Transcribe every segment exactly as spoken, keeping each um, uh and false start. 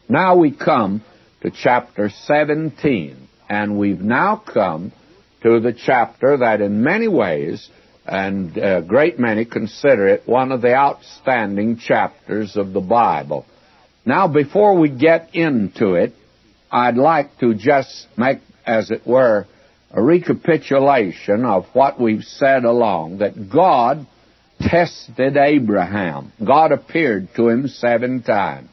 Now we come to chapter seventeen, and we've now come to the chapter that in many ways, and a great many consider it one of the outstanding chapters of the Bible. Now, before we get into it, I'd like to just make, as it were, a recapitulation of what we've said along, that God tested Abraham. God appeared to him seven times.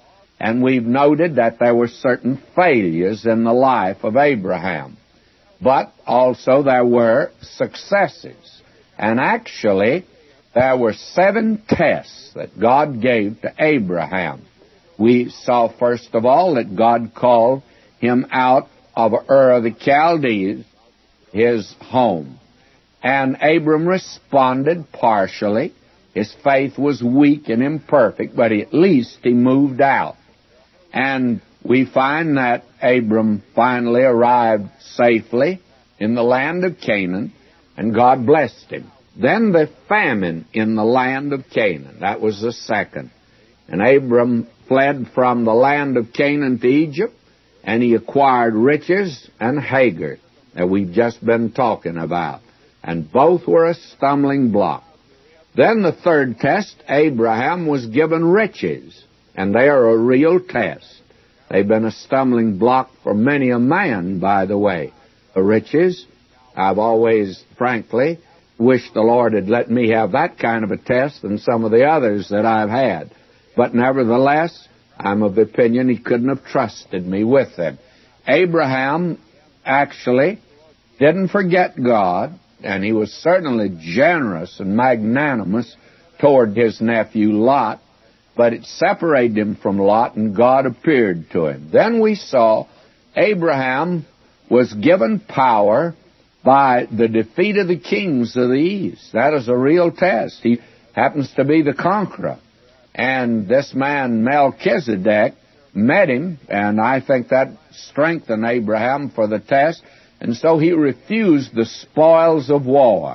And we've noted that there were certain failures in the life of Abraham. But also there were successes. And actually, there were seven tests that God gave to Abraham. We saw, first of all, that God called him out of Ur of the Chaldees, his home. And Abram responded partially. His faith was weak and imperfect, but at least he moved out. And we find that Abram finally arrived safely in the land of Canaan, and God blessed him. Then the famine in the land of Canaan, that was the second. And Abram fled from the land of Canaan to Egypt, and he acquired riches and Hagar, that we've just been talking about. And both were a stumbling block. Then the third test, Abraham was given riches, and they are a real test. They've been a stumbling block for many a man, by the way. The riches, I've always, frankly, wished the Lord had let me have that kind of a test than some of the others that I've had. But nevertheless, I'm of the opinion he couldn't have trusted me with them. Abraham actually didn't forget God, and he was certainly generous and magnanimous toward his nephew Lot, but it separated him from Lot, and God appeared to him. Then we saw Abraham was given power by the defeat of the kings of the east. That is a real test. He happens to be the conqueror. And this man, Melchizedek, met him, and I think that strengthened Abraham for the test. And so he refused the spoils of war.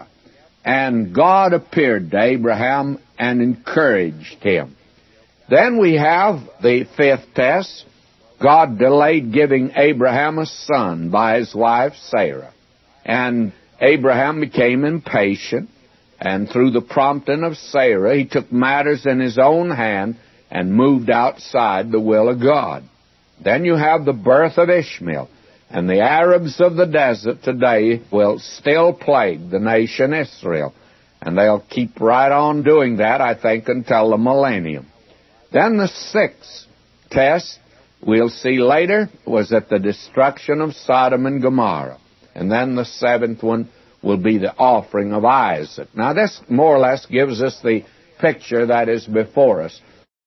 And God appeared to Abraham and encouraged him. Then we have the fifth test. God delayed giving Abraham a son by his wife Sarah. And Abraham became impatient, and through the prompting of Sarah, he took matters in his own hand and moved outside the will of God. Then you have the birth of Ishmael, and the Arabs of the desert today will still plague the nation Israel, and they'll keep right on doing that, I think, until the millennium. Then the sixth test, we'll see later, was at the destruction of Sodom and Gomorrah. And then the seventh one will be the offering of Isaac. Now this more or less gives us the picture that is before us.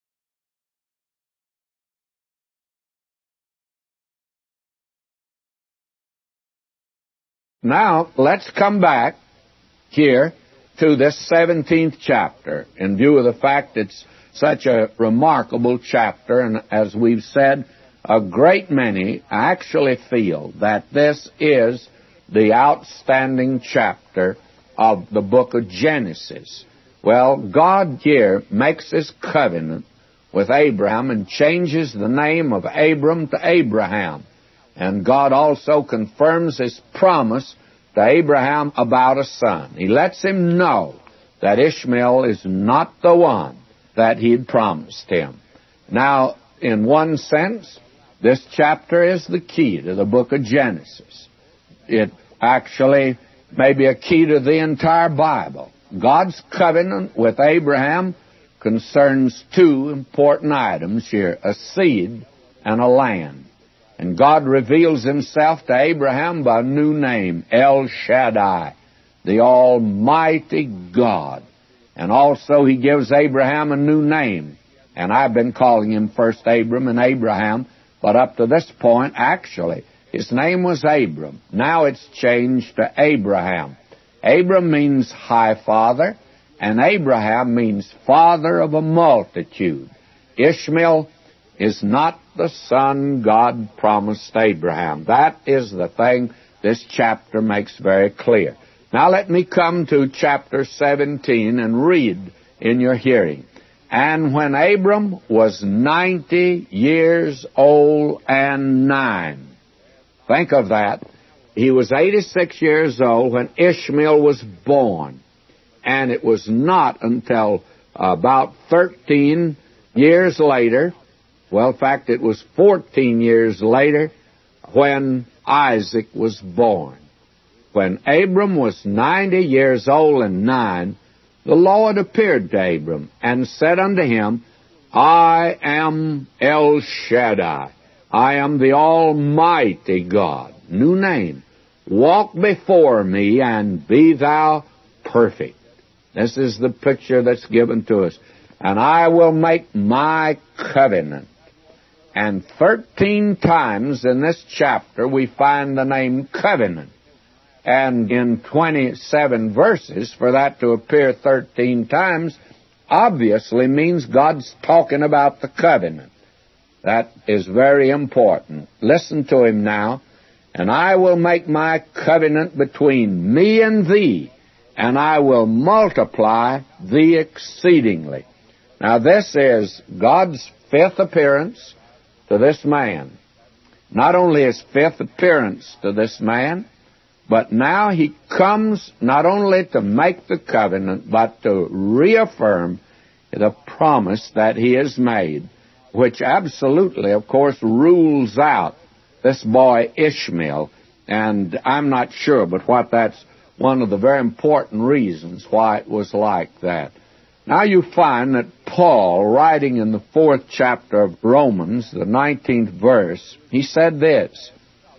Now let's come back here to this seventeenth chapter in view of the fact it's such a remarkable chapter, and as we've said, a great many actually feel that this is the outstanding chapter of the book of Genesis. Well, God here makes his covenant with Abraham and changes the name of Abram to Abraham. And God also confirms his promise to Abraham about a son. He lets him know that Ishmael is not the one that he had promised him. Now, in one sense, this chapter is the key to the book of Genesis. It actually may be a key to the entire Bible. God's covenant with Abraham concerns two important items here, a seed and a land. And God reveals himself to Abraham by a new name, El Shaddai, the Almighty God. And also he gives Abraham a new name. And I've been calling him first Abram and Abraham, but up to this point, actually, his name was Abram. Now it's changed to Abraham. Abram means high father, and Abraham means father of a multitude. Ishmael is not the son God promised Abraham. That is the thing this chapter makes very clear. Now let me come to chapter seventeen and read in your hearing. And when Abram was ninety years old and nine, think of that. He was eighty-six years old when Ishmael was born. And it was not until about thirteen years later, well, in fact, it was fourteen years later, when Isaac was born. When Abram was ninety years old and nine, the Lord appeared to Abram and said unto him, I am El Shaddai. I am the Almighty God. New name. Walk before me and be thou perfect. This is the picture that's given to us. And I will make my covenant. And thirteen times in this chapter we find the name covenant. And in twenty-seven verses, for that to appear thirteen times, obviously means God's talking about the covenant. That is very important. Listen to him now. And I will make my covenant between me and thee, and I will multiply thee exceedingly. Now this is God's fifth appearance to this man. Not only his fifth appearance to this man, but now he comes not only to make the covenant, but to reaffirm the promise that he has made, which absolutely, of course, rules out this boy Ishmael. And I'm not sure, but what that's one of the very important reasons why it was like that. Now you find that Paul, writing in the fourth chapter of Romans, the nineteenth verse, he said this,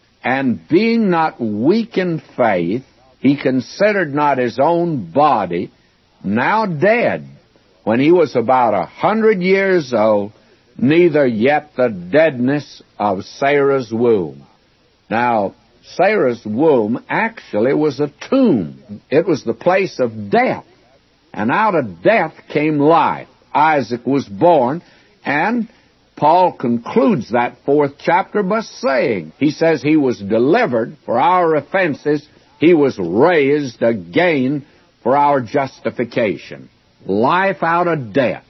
and being not weak in faith, he considered not his own body now dead, when he was about a hundred years old, neither yet the deadness of Sarah's womb. Now, Sarah's womb actually was a tomb. It was the place of death. And out of death came life. Isaac was born, and Paul concludes that fourth chapter by saying, he says he was delivered for our offenses, he was raised again for our justification. Life out of death.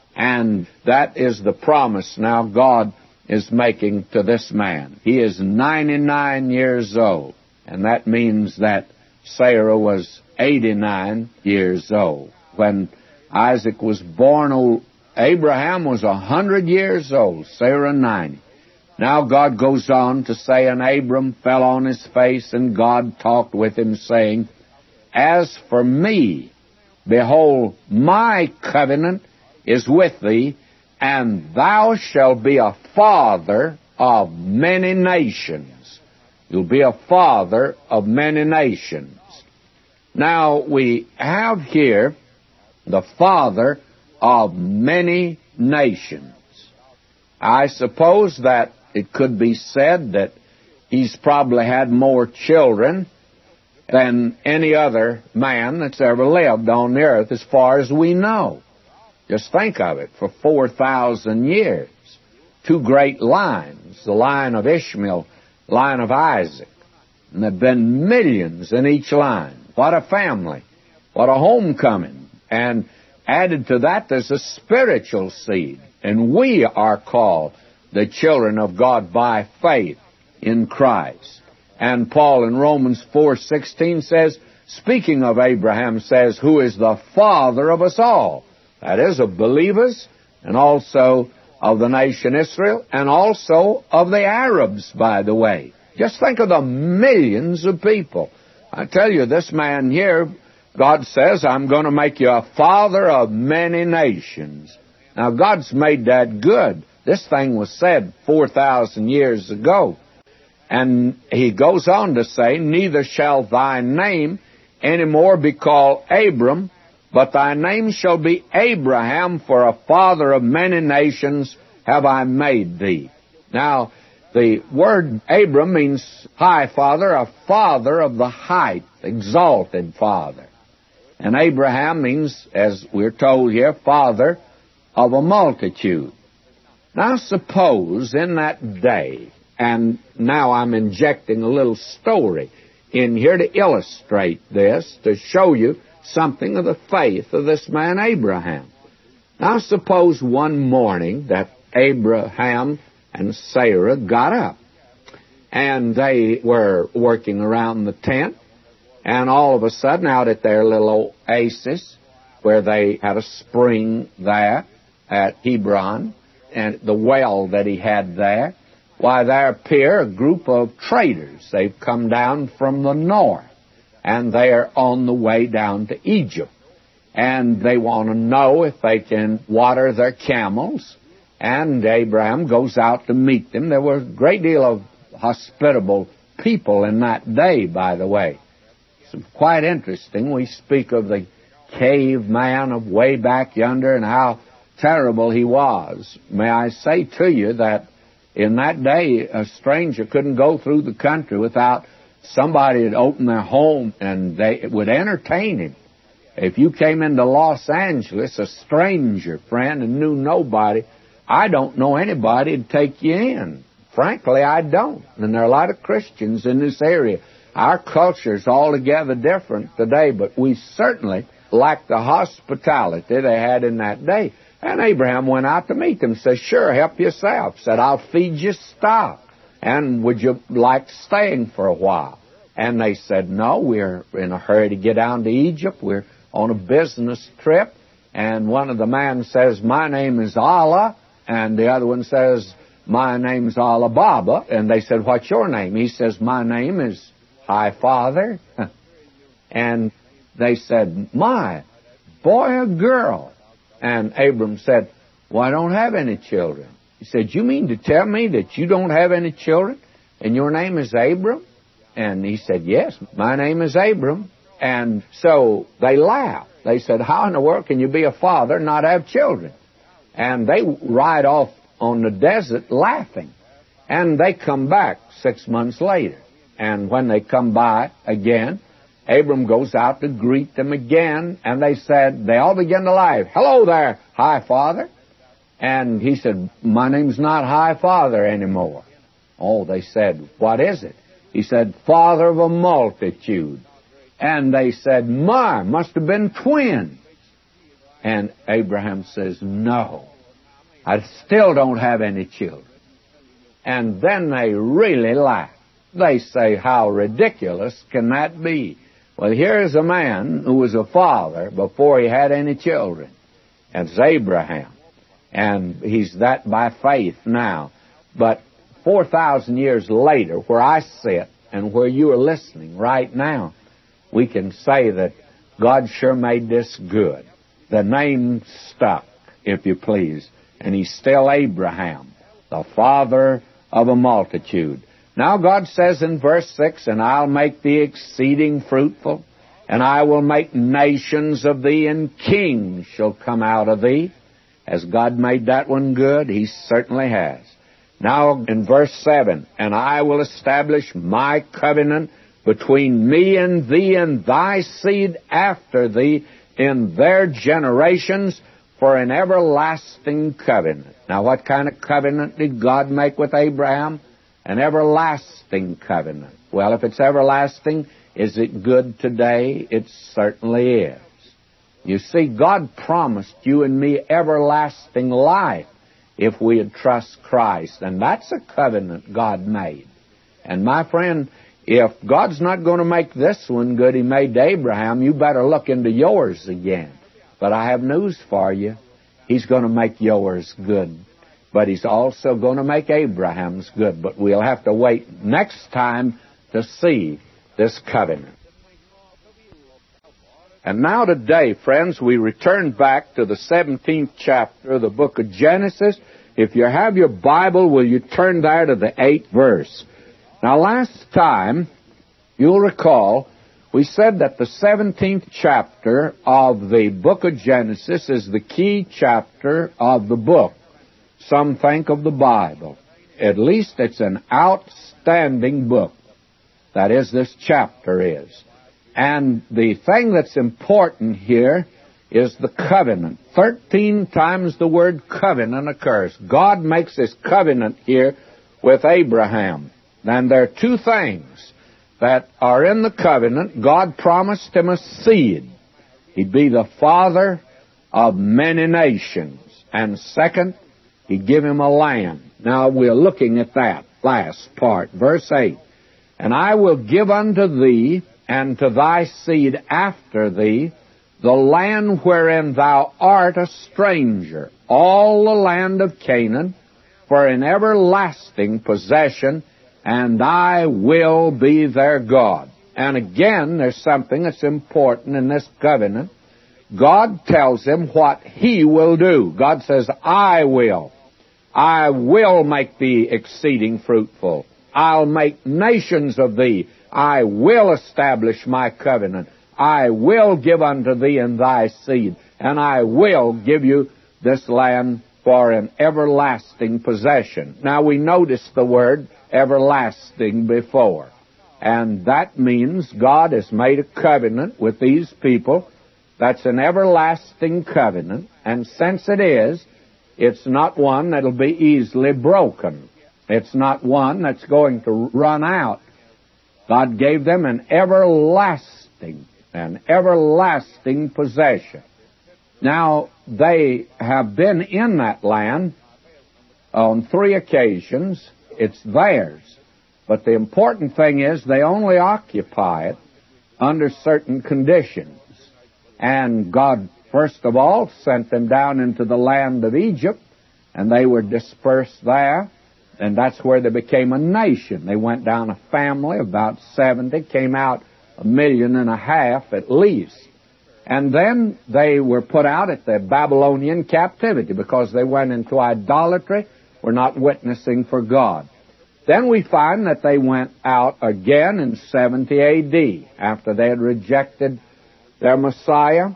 And that is the promise now God is making to this man. He is ninety-nine years old, and that means that Sarah was eighty-nine years old. When Isaac was born, old Abraham was a hundred years old, Sarah ninety. Now God goes on to say, and Abram fell on his face, and God talked with him, saying, as for me, behold, my covenant is with thee, and thou shalt be a father of many nations. You'll be a father of many nations. Now, we have here the father of many nations. I suppose that it could be said that he's probably had more children than any other man that's ever lived on the earth as far as we know. Just think of it, for four thousand years. Two great lines, the line of Ishmael, line of Isaac. And there have been millions in each line. What a family. What a homecoming. And added to that, there's a spiritual seed. And we are called the children of God by faith in Christ. And Paul in Romans four sixteen says, speaking of Abraham, says, who is the father of us all. That is, of believers, and also of the nation Israel, and also of the Arabs, by the way. Just think of the millions of people. I tell you, this man here, God says, I'm going to make you a father of many nations. Now, God's made that good. This thing was said four thousand years ago. And he goes on to say, neither shall thy name any more be called Abram, but thy name shall be Abraham, for a father of many nations have I made thee. Now, the word Abram means high father, a father of the height, exalted father. And Abraham means, as we're told here, father of a multitude. Now suppose in that day, and now I'm injecting a little story in here to illustrate this, to show you something of the faith of this man Abraham. Now suppose one morning that Abraham and Sarah got up, and they were working around the tent, and all of a sudden out at their little oasis, where they had a spring there at Hebron, and the well that he had there, why, there appear a group of traders. They've come down from the north, and they're on the way down to Egypt. And they want to know if they can water their camels. And Abraham goes out to meet them. There were a great deal of hospitable people in that day, by the way. It's quite interesting. We speak of the caveman of way back yonder and how terrible he was. May I say to you that in that day, a stranger couldn't go through the country without somebody had opened their home and they would entertain him. If you came into Los Angeles, a stranger friend, and knew nobody, I don't know anybody to take you in. Frankly, I don't. And there are a lot of Christians in this area. Our culture is altogether different today, but we certainly lack the hospitality they had in that day. And Abraham went out to meet them, said, sure, help yourself. Said, I'll feed you stock. And would you like staying for a while? And they said, no, we're in a hurry to get down to Egypt. We're on a business trip. And one of the men says, my name is Allah. And the other one says, my name's Allah Baba. And they said, what's your name? He says, my name is High Father. And they said, my, boy or girl? And Abram said, well, I don't have any children. He said, you mean to tell me that you don't have any children and your name is Abram? And he said, yes, my name is Abram. And so they laughed. They said, how in the world can you be a father and not have children? And they ride off on the desert laughing. And they come back six months later. And when they come by again, Abram goes out to greet them again, and they said, they all begin to laugh. Hello there, High Father. And he said, my name's not High Father anymore. Oh, they said, what is it? He said, Father of a multitude. And they said, my, must have been twins. And Abraham says, no, I still don't have any children. And then they really laugh. They say, how ridiculous can that be? Well, here's a man who was a father before he had any children. It's Abraham. And he's that by faith now. But four thousand years later, where I sit and where you are listening right now, we can say that God sure made this good. The name stuck, if you please. And he's still Abraham, the father of a multitude. Now God says in verse six, and I'll make thee exceeding fruitful, and I will make nations of thee, and kings shall come out of thee. Has God made that one good? He certainly has. Now in verse seven, and I will establish my covenant between me and thee and thy seed after thee in their generations for an everlasting covenant. Now what kind of covenant did God make with Abraham? An everlasting covenant. Well, if it's everlasting, is it good today? It certainly is. You see, God promised you and me everlasting life if we would trust Christ. And that's a covenant God made. And my friend, if God's not going to make this one good He made to Abraham, you better look into yours again. But I have news for you. He's going to make yours good. But He's also going to make Abraham's good. But we'll have to wait next time to see this covenant. And now today, friends, we return back to the seventeenth chapter of the book of Genesis. If you have your Bible, will you turn there to the eighth verse? Now, last time, you'll recall, we said that the seventeenth chapter of the book of Genesis is the key chapter of the book. Some think of the Bible. At least it's an outstanding book. That is, this chapter is. And the thing that's important here is the covenant. Thirteen times the word covenant occurs. God makes this covenant here with Abraham. And there are two things that are in the covenant. God promised him a seed. He'd be the father of many nations. And second, he give him a land. Now we're looking at that last part, verse eight. And I will give unto thee and to thy seed after thee the land wherein thou art a stranger, all the land of Canaan, for an everlasting possession, and I will be their God. And again, there's something that's important in this covenant. God tells him what he will do. God says, I will. I will make thee exceeding fruitful. I'll make nations of thee. I will establish my covenant. I will give unto thee and thy seed, and I will give you this land for an everlasting possession. Now we notice the word everlasting before, and that means God has made a covenant with these people. That's an everlasting covenant, and since it is, it's not one that'll be easily broken. It's not one that's going to run out. God gave them an everlasting, an everlasting possession. Now, they have been in that land on three occasions. It's theirs. But the important thing is they only occupy it under certain conditions. And God, first of all, sent them down into the land of Egypt, and they were dispersed there. And that's where they became a nation. They went down a family, about seventy, came out a million and a half at least. And then they were put out at the Babylonian captivity because they went into idolatry, were not witnessing for God. Then we find that they went out again in seventy A D after they had rejected their Messiah.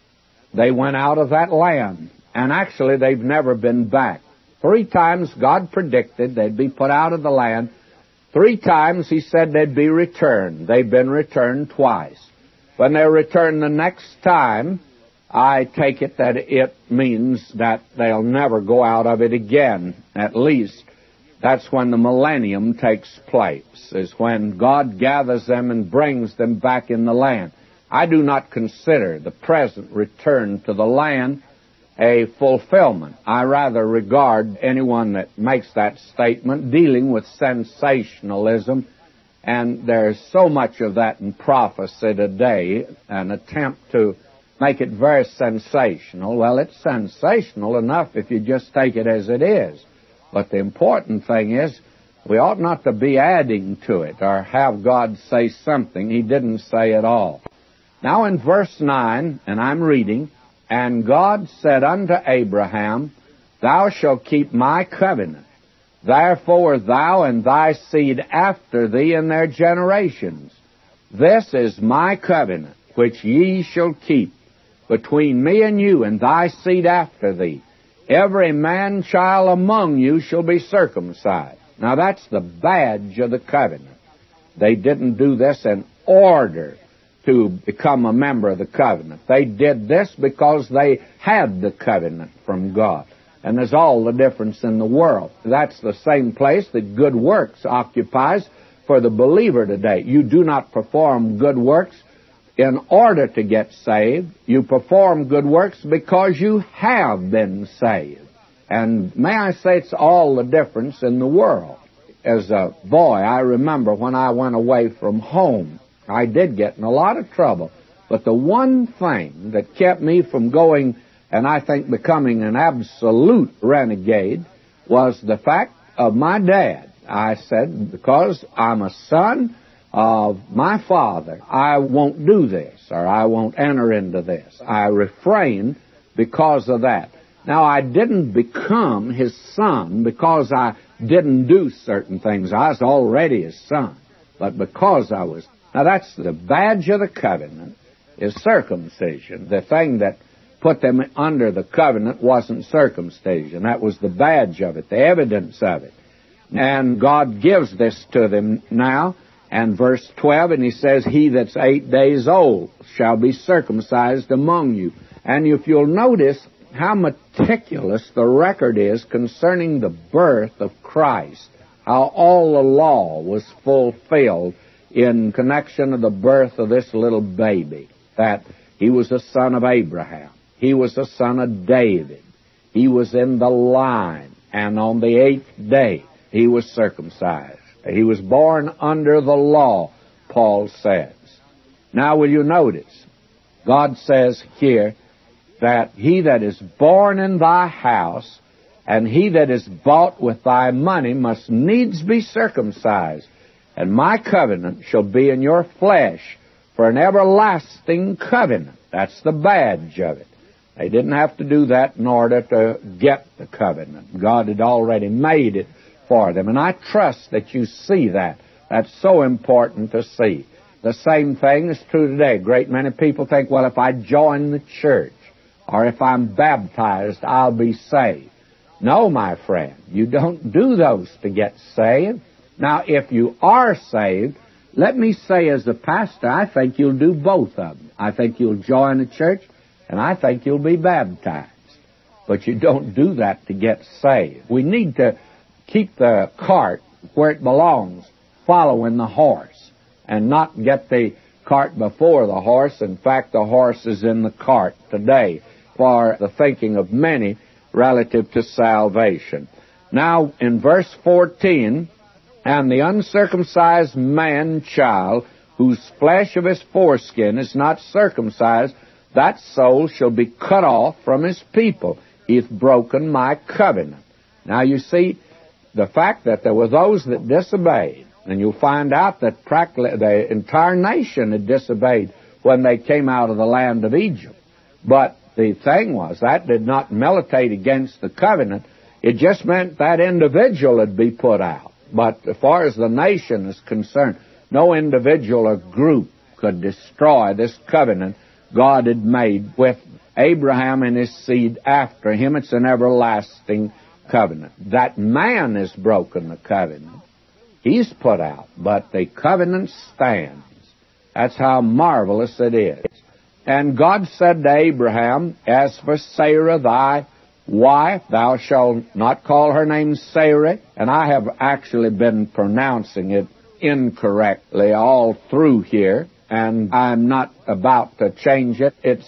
They went out of that land, and actually they've never been back. Three times God predicted they'd be put out of the land. Three times He said they'd be returned. They've been returned twice. When they're returned the next time, I take it that it means that they'll never go out of it again. At least that's when the millennium takes place, is when God gathers them and brings them back in the land. I do not consider the present return to the land a fulfillment. I rather regard anyone that makes that statement dealing with sensationalism, and there's so much of that in prophecy today, an attempt to make it very sensational. Well, it's sensational enough if you just take it as it is. But the important thing is we ought not to be adding to it or have God say something He didn't say at all. Now in verse nine, and I'm reading, and God said unto Abraham, Thou shalt keep my covenant. Therefore thou and thy seed after thee in their generations. This is my covenant, which ye shall keep between me and you and thy seed after thee. Every man-child among you shall be circumcised. Now that's the badge of the covenant. They didn't do this in order to become a member of the covenant. They did this because they had the covenant from God. And there's all the difference in the world. That's the same place that good works occupies for the believer today. You do not perform good works in order to get saved. You perform good works because you have been saved. And may I say it's all the difference in the world. As a boy, I remember when I went away from home, I did get in a lot of trouble. But the one thing that kept me from going, and I think becoming an absolute renegade, was the fact of my dad. I said, because I'm a son of my father, I won't do this, or I won't enter into this. I refrained because of that. Now, I didn't become his son because I didn't do certain things. I was already his son, but because I was. Now, that's the badge of the covenant, is circumcision. The thing that put them under the covenant wasn't circumcision. That was the badge of it, the evidence of it. And God gives this to them now. And verse twelve, and He says, He that's eight days old shall be circumcised among you. And if you'll notice how meticulous the record is concerning the birth of Christ, how all the law was fulfilled in connection to the birth of this little baby, that he was a son of Abraham. He was the son of David. He was in the line. And on the eighth day, he was circumcised. He was born under the law, Paul says. Now, will you notice, God says here that he that is born in thy house and he that is bought with thy money must needs be circumcised. And my covenant shall be in your flesh for an everlasting covenant. That's the badge of it. They didn't have to do that in order to get the covenant. God had already made it for them. And I trust that you see that. That's so important to see. The same thing is true today. A great many people think, well, if I join the church or if I'm baptized, I'll be saved. No, my friend, you don't do those to get saved. Now, if you are saved, let me say as a pastor, I think you'll do both of them. I think you'll join a church, and I think you'll be baptized. But you don't do that to get saved. We need to keep the cart where it belongs, following the horse, and not get the cart before the horse. In fact, the horse is in the cart today for the thinking of many relative to salvation. Now, in verse fourteen, and the uncircumcised man-child, whose flesh of his foreskin is not circumcised, that soul shall be cut off from his people. He hath broken my covenant. Now, you see, the fact that there were those that disobeyed, and you'll find out that practically the entire nation had disobeyed when they came out of the land of Egypt. But the thing was, that did not militate against the covenant. It just meant that individual would be put out. But as far as the nation is concerned, no individual or group could destroy this covenant God had made with Abraham and his seed after him. It's an everlasting covenant. That man has broken the covenant. He's put out, but the covenant stands. That's how marvelous it is. And God said to Abraham, as for Sarah thy wife, thou shalt not call her name Sarai. And I have actually been pronouncing it incorrectly all through here, and I'm not about to change it. It's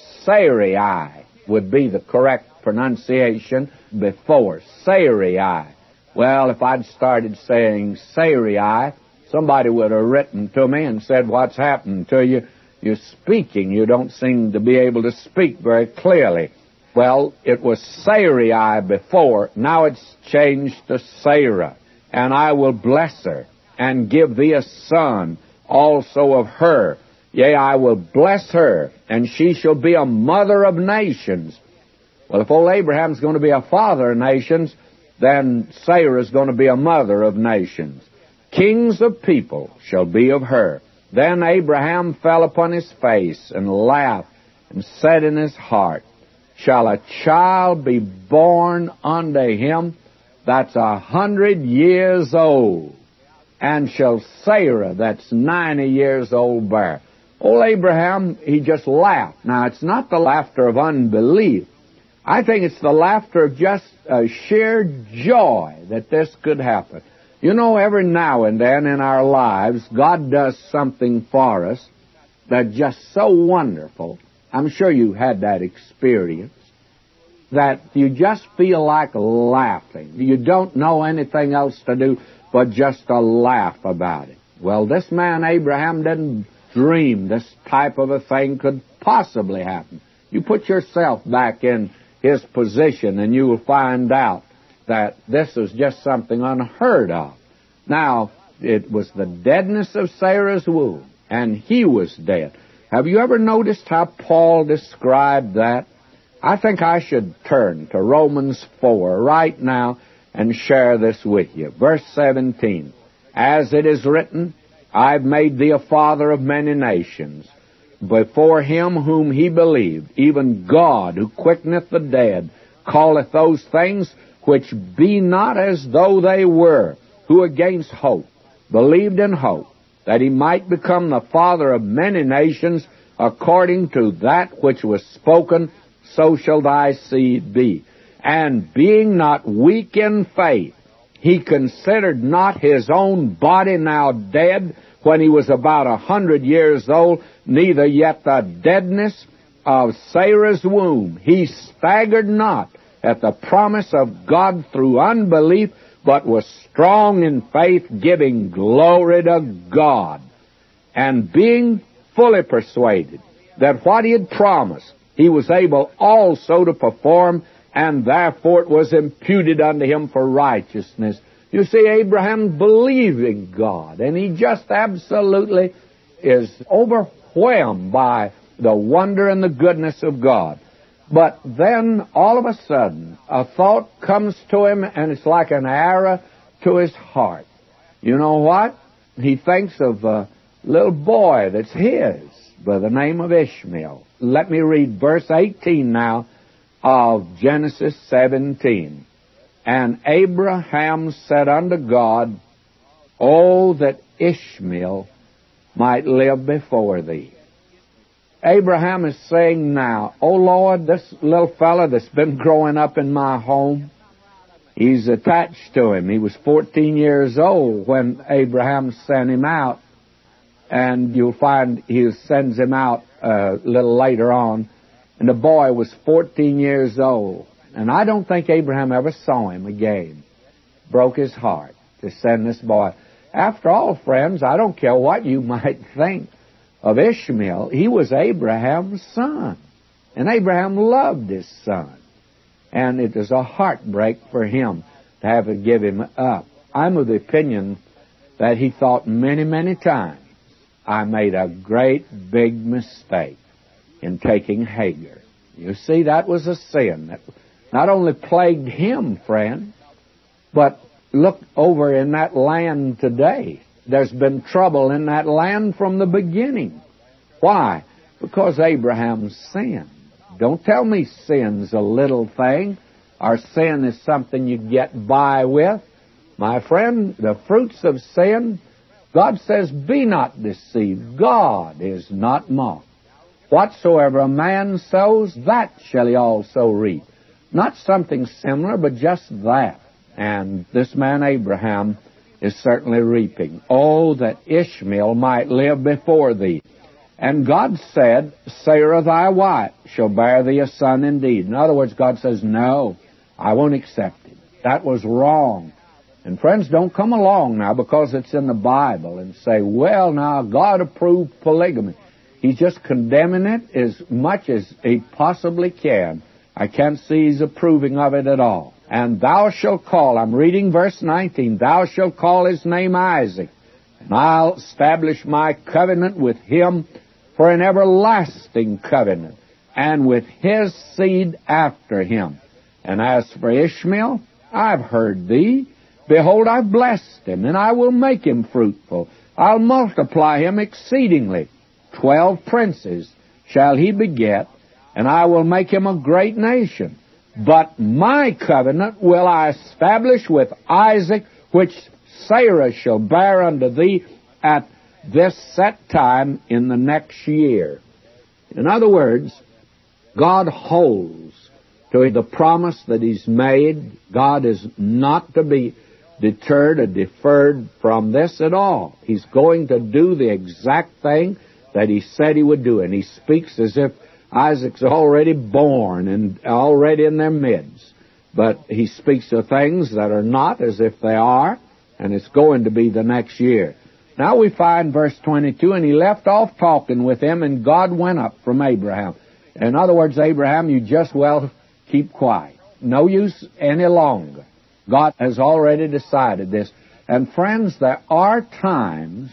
Sarai would be the correct pronunciation before. Sarai. Well, if I'd started saying Sarai, somebody would have written to me and said, what's happened to you? You're speaking. You don't seem to be able to speak very clearly. Well, it was Sarai before. Now it's changed to Sarah. And I will bless her and give thee a son also of her. Yea, I will bless her, and she shall be a mother of nations. Well, if old Abraham's going to be a father of nations, then Sarah's going to be a mother of nations. Kings of people shall be of her. Then Abraham fell upon his face and laughed and said in his heart, shall a child be born unto him that's a hundred years old? And shall Sarah, that's ninety years old, bear? Old Abraham, he just laughed. Now, it's not the laughter of unbelief. I think it's the laughter of just a sheer joy that this could happen. You know, every now and then in our lives, God does something for us that's just so wonderful. I'm sure you had that experience, that you just feel like laughing. You don't know anything else to do but just to laugh about it. Well, this man Abraham didn't dream this type of a thing could possibly happen. You put yourself back in his position and you will find out that this was just something unheard of. Now, it was the deadness of Sarah's womb, and he was dead. Have you ever noticed how Paul described that? I think I should turn to Romans four right now and share this with you. Verse seventeen, as it is written, I've made thee a father of many nations, before him whom he believed, even God, who quickeneth the dead, calleth those things which be not as though they were, who against hope believed in hope, that he might become the father of many nations, according to that which was spoken, so shall thy seed be. And being not weak in faith, he considered not his own body now dead, when he was about a hundred years old, neither yet the deadness of Sarah's womb, he staggered not at the promise of God through unbelief, but was strong in faith, giving glory to God, and being fully persuaded that what he had promised he was able also to perform, and therefore it was imputed unto him for righteousness. You see, Abraham believed in God, and he just absolutely is overwhelmed by the wonder and the goodness of God. But then, all of a sudden, a thought comes to him, and it's like an arrow to his heart. You know what? He thinks of a little boy that's his by the name of Ishmael. Let me read verse eighteen now of Genesis seventeen. And Abraham said unto God, Oh, that Ishmael might live before thee. Abraham is saying now, Oh Lord, this little fella that's been growing up in my home, he's attached to him. He was fourteen years old when Abraham sent him out. And you'll find he sends him out a little later on. And the boy was fourteen years old. And I don't think Abraham ever saw him again. Broke his heart to send this boy. After all, friends, I don't care what you might think of Ishmael. He was Abraham's son. And Abraham loved his son. And it was a heartbreak for him to have to give him up. I'm of the opinion that he thought many, many times, I made a great big mistake in taking Hagar. You see, that was a sin that not only plagued him, friend, but look over in that land today. There's been trouble in that land from the beginning. Why? Because Abraham sinned. Don't tell me sin's a little thing, or sin is something you get by with. My friend, the fruits of sin, God says, be not deceived. God is not mocked. Whatsoever a man sows, that shall he also reap. Not something similar, but just that. And this man Abraham is certainly reaping. Oh, that Ishmael might live before thee. And God said, Sarah thy wife shall bear thee a son indeed. In other words, God says, no, I won't accept it. That was wrong. And friends, don't come along now because it's in the Bible and say, well, now, God approved polygamy. He's just condemning it as much as he possibly can. I can't see he's approving of it at all. And thou shalt call, I'm reading verse nineteen, thou shalt call his name Isaac, and I'll establish my covenant with him for an everlasting covenant, and with his seed after him. And as for Ishmael, I've heard thee. Behold, I've blessed him, and I will make him fruitful. I'll multiply him exceedingly. Twelve princes shall he beget, and I will make him a great nation. But my covenant will I establish with Isaac, which Sarah shall bear unto thee at this set time in the next year. In other words, God holds to the promise that he's made. God is not to be deterred or deferred from this at all. He's going to do the exact thing that he said he would do. And he speaks as if Isaac's already born and already in their midst. But he speaks of things that are not as if they are, and it's going to be the next year. Now we find verse twenty-two, and he left off talking with him, and God went up from Abraham. In other words, Abraham, you just well keep quiet. No use any longer. God has already decided this. And friends, there are times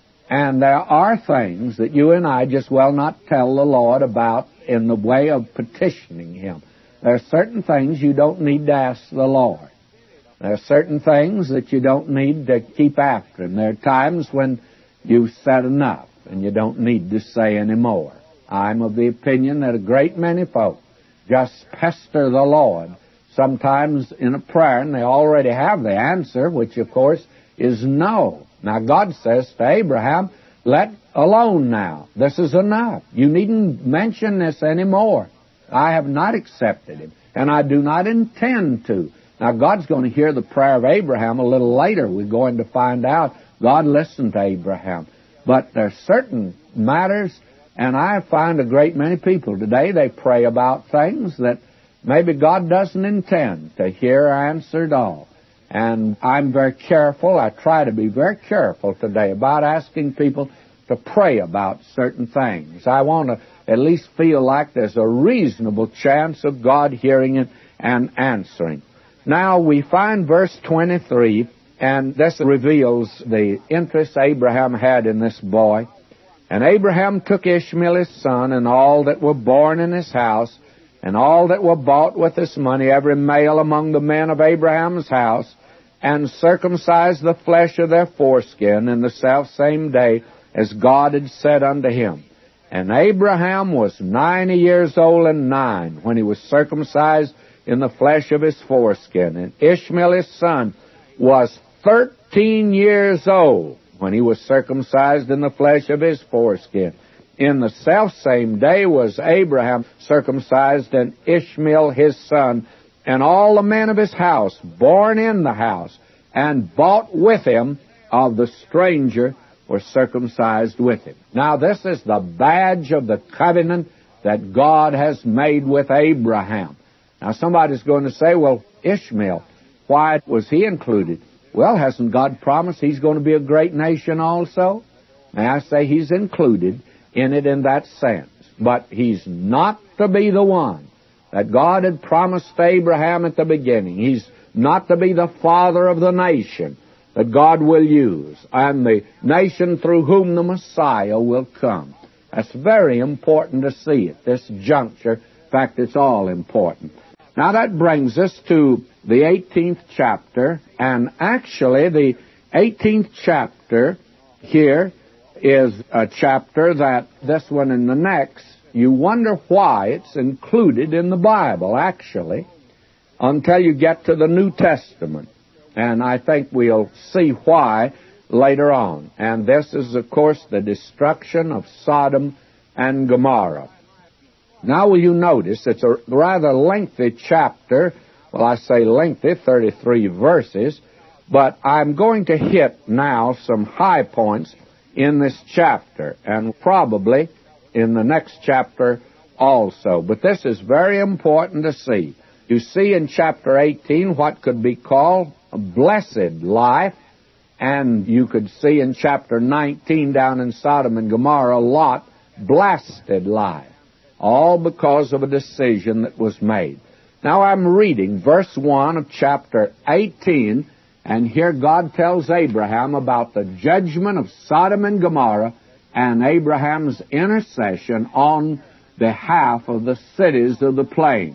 and there are things that you and I just well not tell the Lord about in the way of petitioning him. There are certain things you don't need to ask the Lord. There are certain things that you don't need to keep after him. There are times when you've said enough and you don't need to say any more. I'm of the opinion that a great many folk just pester the Lord sometimes in a prayer, and they already have the answer, which of course is no. Now God says to Abraham, let alone now. This is enough. You needn't mention this anymore. I have not accepted him, and I do not intend to. Now God's going to hear the prayer of Abraham a little later. We're going to find out God listened to Abraham. But there are certain matters And I find a great many people today, they pray about things that maybe God doesn't intend to hear answered all. And I'm very careful, I try to be very careful today about asking people to pray about certain things. I want to at least feel like there's a reasonable chance of God hearing it and answering. Now we find verse twenty-three, and this reveals the interest Abraham had in this boy. And Abraham took Ishmael his son, and all that were born in his house, and all that were bought with his money, every male among the men of Abraham's house, and circumcised the flesh of their foreskin in the selfsame day, as God had said unto him. And Abraham was ninety years old and nine when he was circumcised in the flesh of his foreskin. And Ishmael his son was thirteen years old when he was circumcised in the flesh of his foreskin. In the selfsame day was Abraham circumcised, and Ishmael his son, and all the men of his house, born in the house, and bought with him of the stranger, were circumcised with him. Now this is the badge of the covenant that God has made with Abraham. Now somebody's going to say, well, Ishmael, why was he included? Well, hasn't God promised he's going to be a great nation also? May I say he's included in it in that sense. But he's not to be the one that God had promised Abraham at the beginning. He's not to be the father of the nation that God will use, and the nation through whom the Messiah will come. That's very important to see at this juncture. In fact, it's all important. Now that brings us to the eighteenth chapter, and actually the eighteenth chapter here is a chapter that this one and the next, you wonder why it's included in the Bible, actually, until you get to the New Testament. And I think we'll see why later on. And this is, of course, the destruction of Sodom and Gomorrah. Now will you notice, it's a rather lengthy chapter. Well, I say lengthy, thirty-three verses. But I'm going to hit now some high points in this chapter, and probably in the next chapter also. But this is very important to see. You see in chapter eighteen what could be called a blessed life, and you could see in chapter nineteen down in Sodom and Gomorrah, Lot, blasted life, all because of a decision that was made. Now I'm reading verse one of chapter eighteen, and here God tells Abraham about the judgment of Sodom and Gomorrah and Abraham's intercession on behalf of the cities of the plain.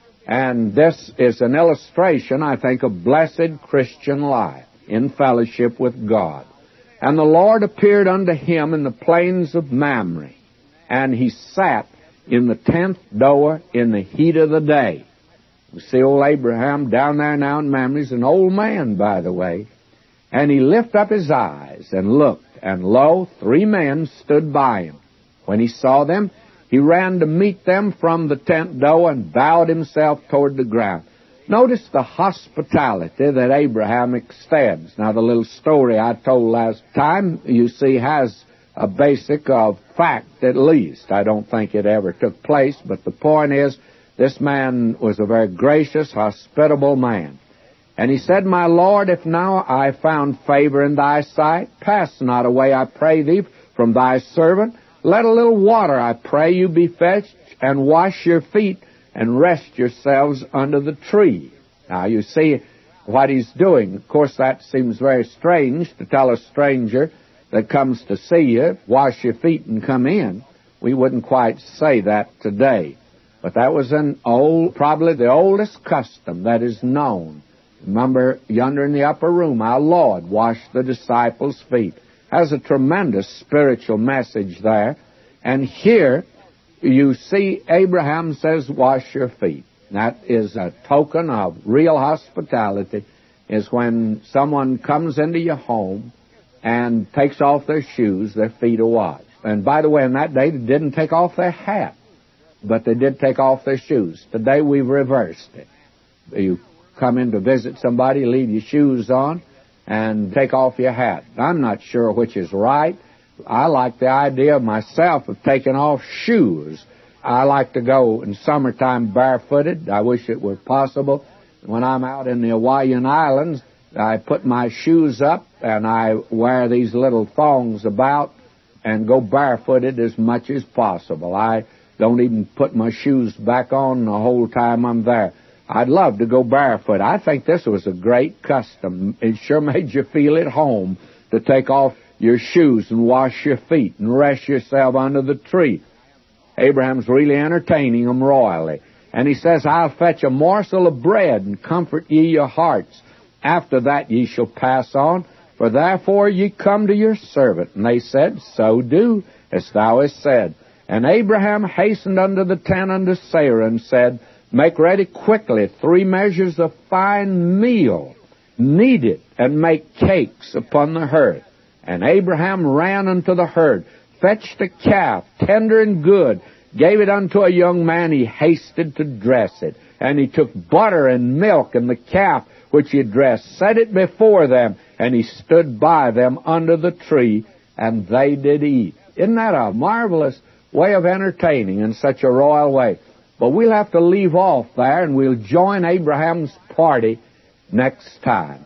And this is an illustration, I think, of blessed Christian life in fellowship with God. And the Lord appeared unto him in the plains of Mamre, and he sat in the tenth door in the heat of the day. We see old Abraham down there now in Mamre. He's an old man, by the way. And he lifted up his eyes and looked, and lo, three men stood by him. When he saw them, he ran to meet them from the tent door and bowed himself toward the ground. Notice the hospitality that Abraham extends. Now, the little story I told last time, you see, has a basic of fact at least. I don't think it ever took place, but the point is, this man was a very gracious, hospitable man. And he said, My Lord, if now I found favor in thy sight, pass not away, I pray thee, from thy servant. Let a little water, I pray you, be fetched, and wash your feet, and rest yourselves under the tree. Now, you see what he's doing. Of course, that seems very strange to tell a stranger that comes to see you, wash your feet and come in. We wouldn't quite say that today. But that was an old, probably the oldest custom that is known. Remember, yonder in the upper room, our Lord washed the disciples' feet. Has a tremendous spiritual message there. And here, you see Abraham says, wash your feet. That is a token of real hospitality, is when someone comes into your home and takes off their shoes, their feet are washed. And by the way, in that day, they didn't take off their hat, but they did take off their shoes. Today, we've reversed it. You come in to visit somebody, leave your shoes on, and take off your hat. I'm not sure which is right, I like the idea of myself of taking off shoes. I like to go in summertime barefooted. I wish it were possible. When I'm out in the Hawaiian Islands, I put my shoes up and I wear these little thongs about and go barefooted as much as possible. I don't even put my shoes back on the whole time I'm there. I'd love to go barefoot. I think this was a great custom. It sure made you feel at home to take off your shoes and wash your feet and rest yourself under the tree. Abraham's really entertaining them royally. And he says, I'll fetch a morsel of bread and comfort ye your hearts. After that ye shall pass on, for therefore ye come to your servant. And they said, So do, as thou hast said. And Abraham hastened unto the tent unto Sarah, and said, Make ready quickly three measures of fine meal, knead it, and make cakes upon the hearth. And Abraham ran unto the herd, fetched a calf, tender and good, gave it unto a young man. He hasted to dress it. And he took butter and milk and the calf which he dressed, set it before them, and he stood by them under the tree, and they did eat. Isn't that a marvelous way of entertaining in such a royal way? But we'll have to leave off there, and we'll join Abraham's party next time.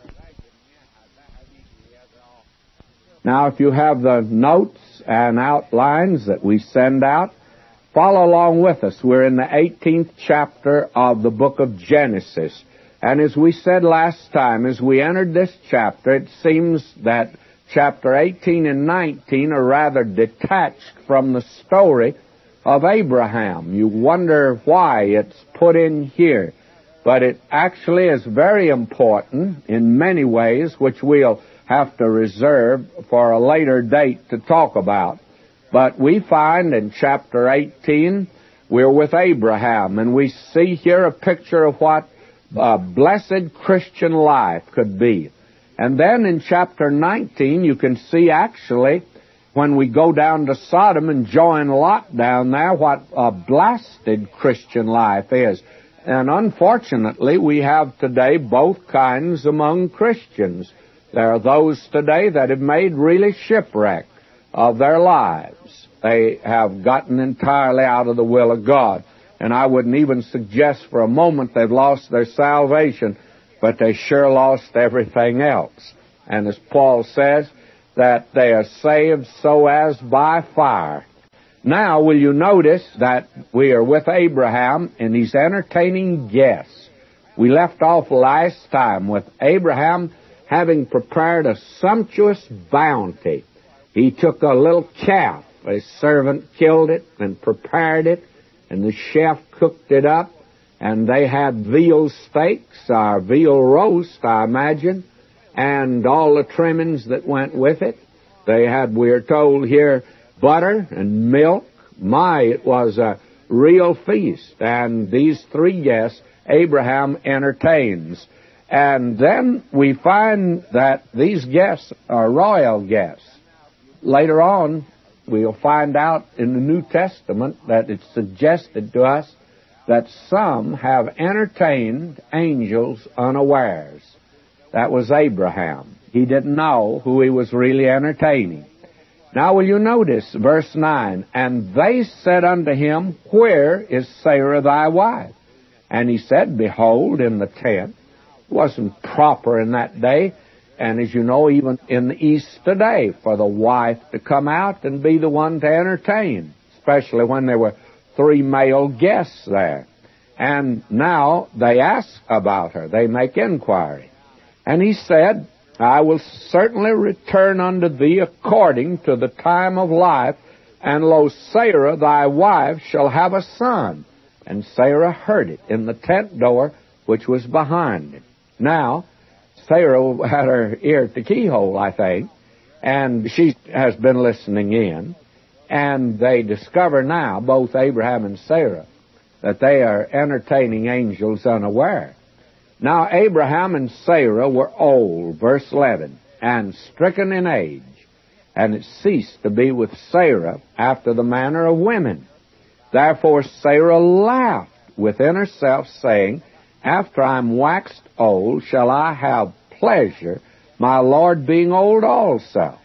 Now, if you have the notes and outlines that we send out, follow along with us. We're in the eighteenth chapter of the book of Genesis. And as we said last time, as we entered this chapter, it seems that chapter eighteen and nineteen are rather detached from the story of Abraham. You wonder why it's put in here. But it actually is very important in many ways, which we'll have to reserve for a later date to talk about. But we find in chapter eighteen, we're with Abraham, and we see here a picture of what a blessed Christian life could be. And then in chapter nineteen, you can see actually, when we go down to Sodom and join Lot down there, what a blasted Christian life is. And unfortunately, we have today both kinds among Christians. There are those today that have made really shipwreck of their lives. They have gotten entirely out of the will of God. And I wouldn't even suggest for a moment they've lost their salvation, but they sure lost everything else. And as Paul says, that they are saved so as by fire. Now, will you notice that we are with Abraham and he's entertaining guests. We left off last time with Abraham having prepared a sumptuous bounty. He took a little calf. A servant killed it and prepared it, and the chef cooked it up, and they had veal steaks, or veal roast, I imagine, and all the trimmings that went with it. They had, we are told here, butter and milk. My, it was a real feast. And these three guests, Abraham entertains. And then we find that these guests are royal guests. Later on, we'll find out in the New Testament that it's suggested to us that some have entertained angels unawares. That was Abraham. He didn't know who he was really entertaining. Now will you notice verse nine, And they said unto him, Where is Sarah thy wife? And he said, Behold, in the tent. It wasn't proper in that day, and as you know, even in the East today, for the wife to come out and be the one to entertain, especially when there were three male guests there. And now they ask about her. They make inquiry. And he said, I will certainly return unto thee according to the time of life, and lo, Sarah thy wife shall have a son. And Sarah heard it in the tent door which was behind him. Now, Sarah had her ear at the keyhole, I think, and she has been listening in. And they discover now, both Abraham and Sarah, that they are entertaining angels unaware. Now Abraham and Sarah were old, verse eleven, and stricken in age, and it ceased to be with Sarah after the manner of women. Therefore Sarah laughed within herself, saying, After I am waxed old, shall I have pleasure, my Lord being old also?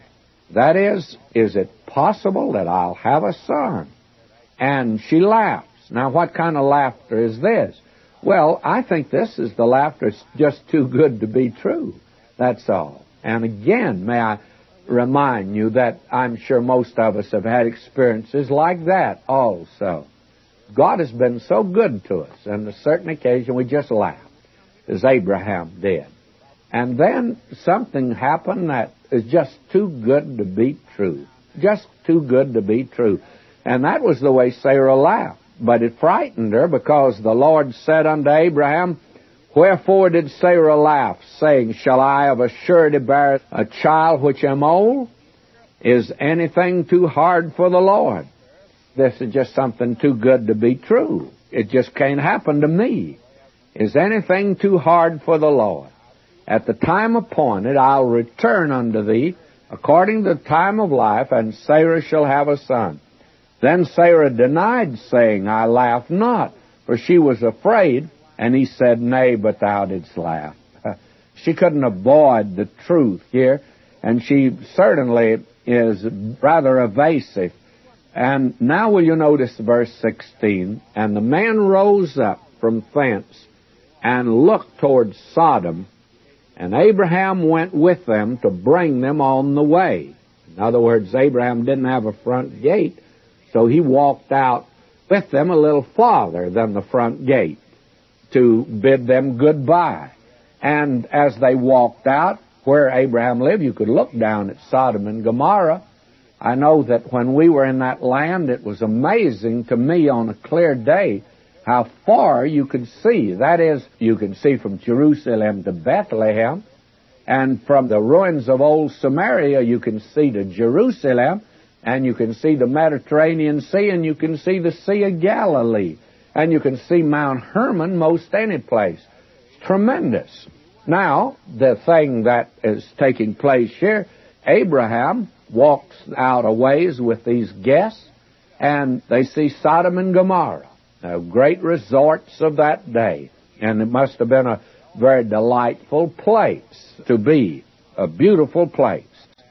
That is, is it possible that I'll have a son? And she laughs. Now, what kind of laughter is this? Well, I think this is the laughter that's just too good to be true. That's all. And again, may I remind you that I'm sure most of us have had experiences like that also. God has been so good to us, and on a certain occasion we just laughed, as Abraham did. And then something happened that is just too good to be true. Just too good to be true. And that was the way Sarah laughed. But it frightened her, because the Lord said unto Abraham, Wherefore did Sarah laugh, saying, Shall I of a surety bear a child which am old? Is anything too hard for the Lord? This is just something too good to be true. It just can't happen to me. Is anything too hard for the Lord? At the time appointed I'll return unto thee, according to the time of life, and Sarah shall have a son. Then Sarah denied, saying, I laugh not, for she was afraid. And he said, Nay, but thou didst laugh. She couldn't avoid the truth here, and she certainly is rather evasive. And now will you notice verse sixteen, And the man rose up from thence, and looked toward Sodom, and Abraham went with them to bring them on the way. In other words, Abraham didn't have a front gate, so he walked out with them a little farther than the front gate to bid them goodbye. And as they walked out, where Abraham lived, you could look down at Sodom and Gomorrah. I know that when we were in that land, it was amazing to me on a clear day how far you could see. That is, you can see from Jerusalem to Bethlehem, and from the ruins of old Samaria, you can see to Jerusalem, and you can see the Mediterranean Sea, and you can see the Sea of Galilee, and you can see Mount Hermon most any place. It's tremendous. Now, the thing that is taking place here, Abraham walks out a ways with these guests, and they see Sodom and Gomorrah, the great resorts of that day. And it must have been a very delightful place to be, a beautiful place.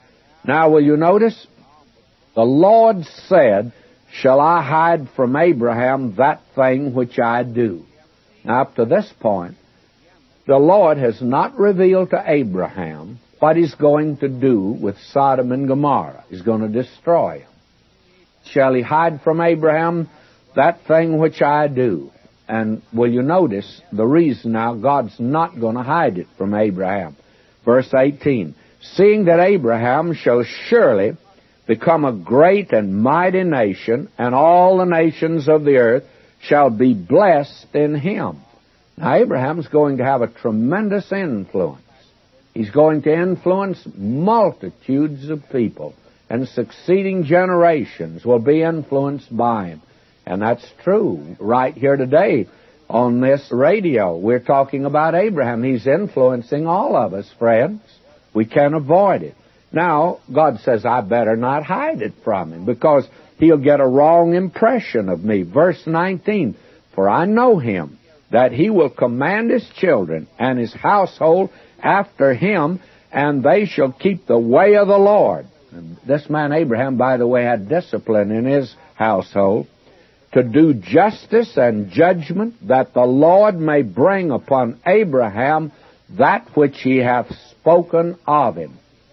Now, will you notice? The Lord said, Shall I hide from Abraham that thing which I do? Now, up to this point, the Lord has not revealed to Abraham what He's going to do with Sodom and Gomorrah. He's going to destroy them. Shall He hide from Abraham that thing which I do? And will you notice the reason now God's not going to hide it from Abraham? Verse eighteen, Seeing that Abraham shall surely become a great and mighty nation, and all the nations of the earth shall be blessed in him. Now, Abraham's going to have a tremendous influence. He's going to influence multitudes of people, and succeeding generations will be influenced by him. And that's true. Right here today on this radio, we're talking about Abraham. He's influencing all of us, friends. We can't avoid it. Now, God says, I better not hide it from him, because he'll get a wrong impression of me. Verse nineteen, For I know him, that he will command his children and his household after him, and they shall keep the way of the Lord. And this man Abraham, by the way, had discipline in his household, to do justice and judgment, that the Lord may bring upon Abraham that which he hath spoken of him.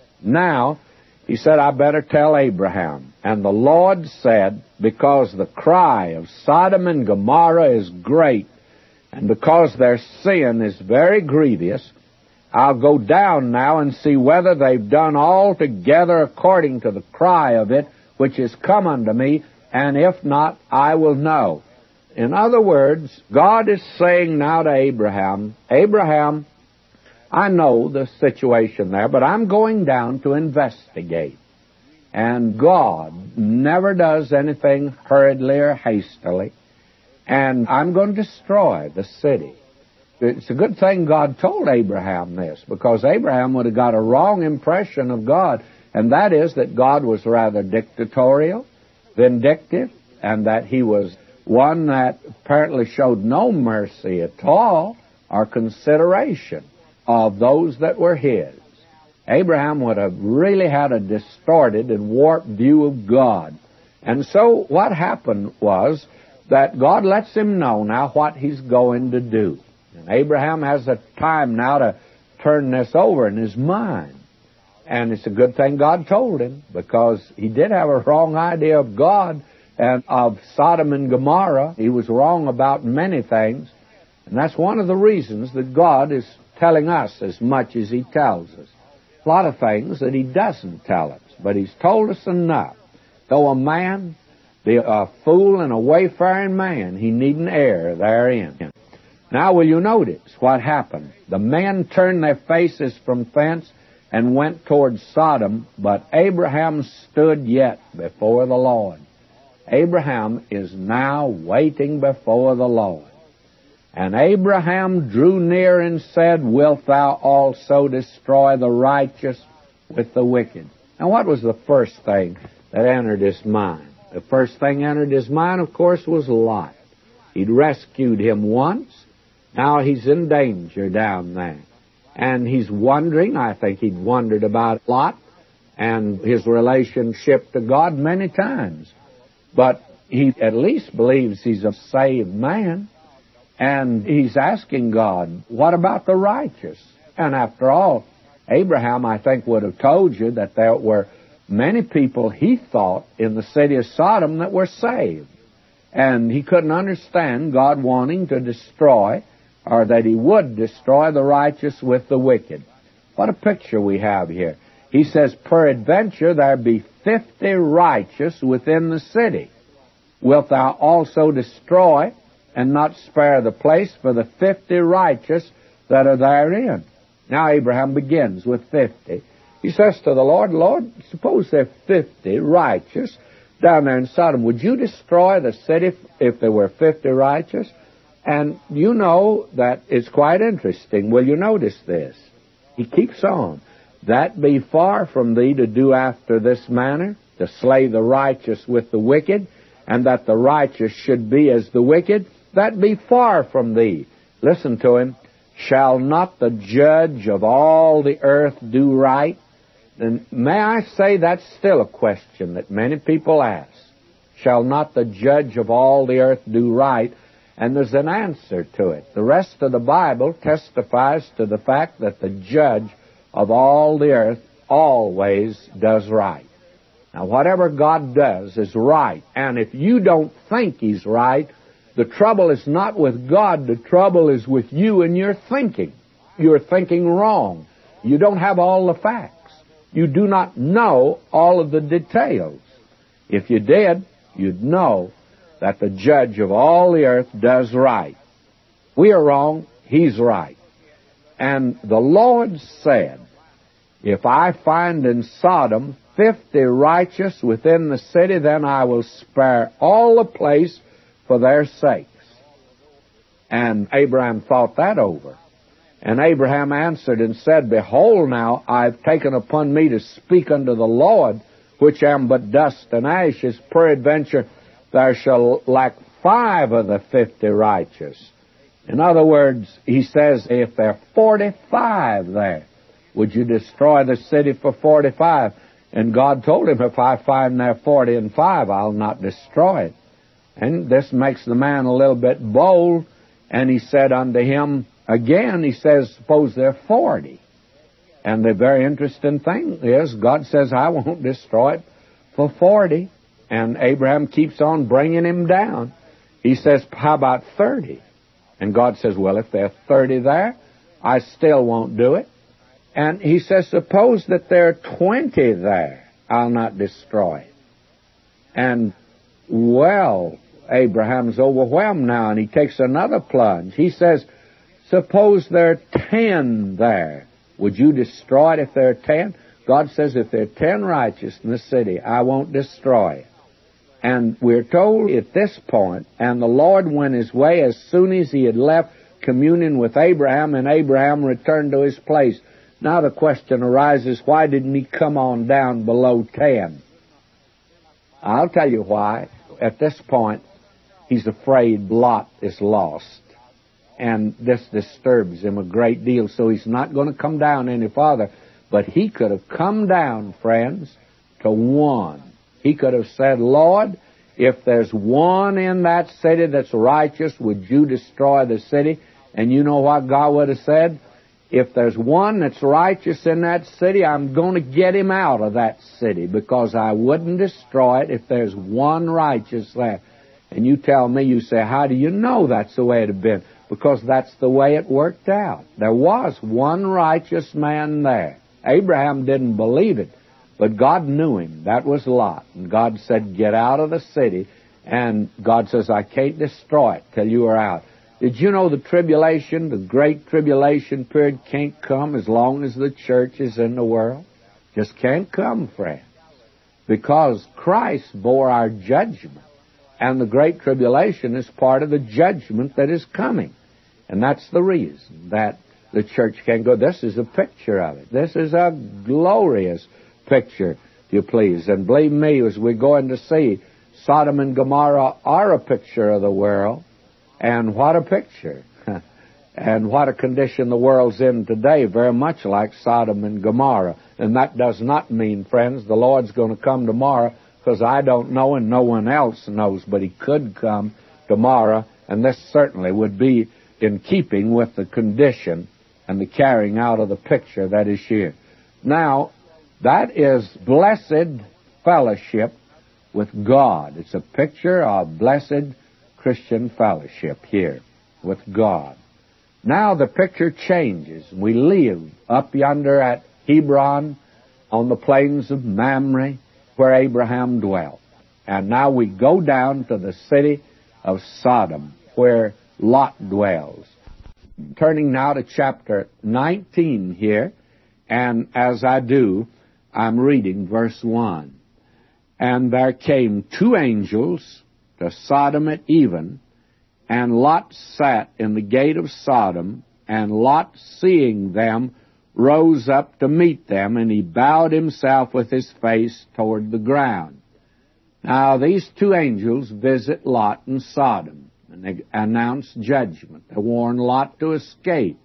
Now, he said, I better tell Abraham. And the Lord said, Because the cry of Sodom and Gomorrah is great, and because their sin is very grievous, I'll go down now and see whether they've done altogether according to the cry of it, which is come unto me, and if not, I will know. In other words, God is saying now to Abraham, Abraham, I know the situation there, but I'm going down to investigate. And God never does anything hurriedly or hastily. And I'm going to destroy the city. It's a good thing God told Abraham this, because Abraham would have got a wrong impression of God, and that is that God was rather dictatorial, vindictive, and that he was one that apparently showed no mercy at all or consideration of those that were his. Abraham would have really had a distorted and warped view of God. And so what happened was that God lets him know now what he's going to do. And Abraham has a time now to turn this over in his mind. And it's a good thing God told him, because he did have a wrong idea of God and of Sodom and Gomorrah. He was wrong about many things. And that's one of the reasons that God is telling us as much as he tells us. A lot of things that he doesn't tell us, but he's told us enough. Though a man be a fool and a wayfaring man, he needn't err therein. Now will you notice what happened? The men turned their faces from thence and went toward Sodom, but Abraham stood yet before the Lord. Abraham is now waiting before the Lord. And Abraham drew near and said, Wilt thou also destroy the righteous with the wicked? Now what was the first thing that entered his mind? The first thing entered his mind, of course, was Lot. He'd rescued him once. Now he's in danger down there. And he's wondering, I think he'd wondered about Lot and his relationship to God many times. But he at least believes he's a saved man. And he's asking God, what about the righteous? And after all, Abraham, I think, would have told you that there were many people, he thought, in the city of Sodom that were saved. And he couldn't understand God wanting to destroy, or that he would destroy the righteous with the wicked. What a picture we have here. He says, Peradventure there be fifty righteous within the city. Wilt thou also destroy and not spare the place for the fifty righteous that are therein? Now Abraham begins with fifty. He says to the Lord, Lord, suppose there are fifty righteous down there in Sodom. Would you destroy the city if there were fifty righteous? And you know that it's quite interesting. Will you notice this? He keeps on. That be far from thee to do after this manner, to slay the righteous with the wicked, and that the righteous should be as the wicked. That be far from thee. Listen to him. Shall not the judge of all the earth do right? And may I say that's still a question that many people ask. Shall not the judge of all the earth do right? And there's an answer to it. The rest of the Bible testifies to the fact that the judge of all the earth always does right. Now, whatever God does is right. And if you don't think he's right, the trouble is not with God. The trouble is with you and your thinking. You're thinking wrong. You don't have all the facts. You do not know all of the details. If you did, you'd know that the judge of all the earth does right. We are wrong, he's right. And the Lord said, if I find in Sodom fifty righteous within the city, then I will spare all the place for their sakes. And Abraham thought that over. And Abraham answered and said, Behold now, I've taken upon me to speak unto the Lord, which am but dust and ashes. Peradventure there shall lack five of the fifty righteous. In other words, he says, if there are forty-five there, would you destroy the city for forty-five? And God told him, if I find there forty and five, I'll not destroy it. And this makes the man a little bit bold. And he said unto him, again, he says, suppose there are forty. And the very interesting thing is, God says, I won't destroy it for forty. And Abraham keeps on bringing him down. He says, how about thirty? And God says, well, if there are thirty there, I still won't do it. And he says, suppose that there are twenty there, I'll not destroy it. And, well, Abraham's overwhelmed now, and he takes another plunge. He says, suppose there are ten there. Would you destroy it if there are ten? God says, if there are ten righteous in the city, I won't destroy it. And we're told at this point, and the Lord went his way as soon as he had left communion with Abraham, and Abraham returned to his place. Now the question arises, why didn't he come on down below ten? I'll tell you why. At this point, he's afraid Lot is lost. And this disturbs him a great deal, so he's not going to come down any farther. But he could have come down, friends, to one. He could have said, Lord, if there's one in that city that's righteous, would you destroy the city? And you know what God would have said? If there's one that's righteous in that city, I'm going to get him out of that city, because I wouldn't destroy it if there's one righteous there. And you tell me, you say, how do you know that's the way it had been? Because that's the way it worked out. There was one righteous man there. Abraham didn't believe it, but God knew him. That was Lot. And God said, get out of the city. And God says, I can't destroy it till you are out. Did you know the tribulation, the great tribulation period, can't come as long as the church is in the world? Just can't come, friends. Because Christ bore our judgment. And the great tribulation is part of the judgment that is coming. And that's the reason that the church can't go. This is a picture of it. This is a glorious picture, if you please. And believe me, as we're going to see, Sodom and Gomorrah are a picture of the world. And what a picture. And what a condition the world's in today, very much like Sodom and Gomorrah. And that does not mean, friends, the Lord's going to come tomorrow, because I don't know and no one else knows, but He could come tomorrow, and this certainly would be in keeping with the condition and the carrying out of the picture that is here. Now, that is blessed fellowship with God. It's a picture of blessed Christian fellowship here with God. Now the picture changes. We live up yonder at Hebron on the plains of Mamre where Abraham dwelt. And now we go down to the city of Sodom where Lot dwells. Turning now to chapter nineteen here, and as I do, I'm reading verse one. And there came two angels to Sodom at even, and Lot sat in the gate of Sodom, and Lot, seeing them, rose up to meet them, and he bowed himself with his face toward the ground. Now these two angels visit Lot in Sodom, and they announce judgment. They warn Lot to escape.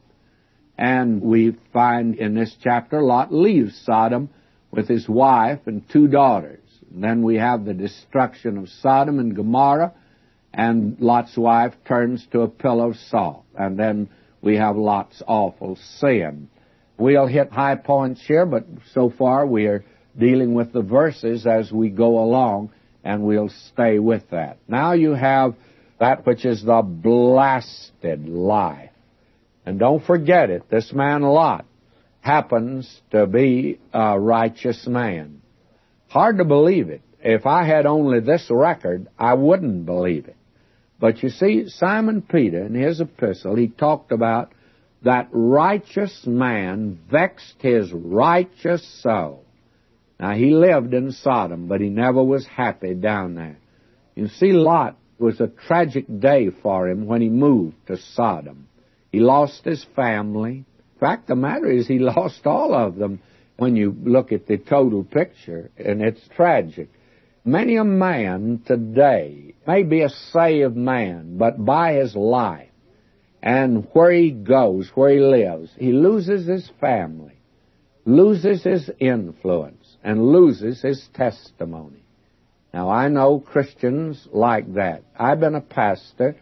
And we find in this chapter, Lot leaves Sodom with his wife and two daughters. And then we have the destruction of Sodom and Gomorrah, and Lot's wife turns to a pillar of salt. And then we have Lot's awful sin. We'll hit high points here, but so far we are dealing with the verses as we go along, and we'll stay with that. Now you have that which is the blasted life. And don't forget it, this man Lot happens to be a righteous man. Hard to believe it. If I had only this record, I wouldn't believe it. But you see, Simon Peter, in his epistle, he talked about that righteous man vexed his righteous soul. Now, he lived in Sodom, but he never was happy down there. You see, Lot was a tragic day for him when he moved to Sodom. He lost his family. In fact, the matter is he lost all of them when you look at the total picture, and it's tragic. Many a man today may be a saved man, but by his life and where he goes, where he lives, he loses his family, loses his influence, and loses his testimony. Now, I know Christians like that. I've been a pastor,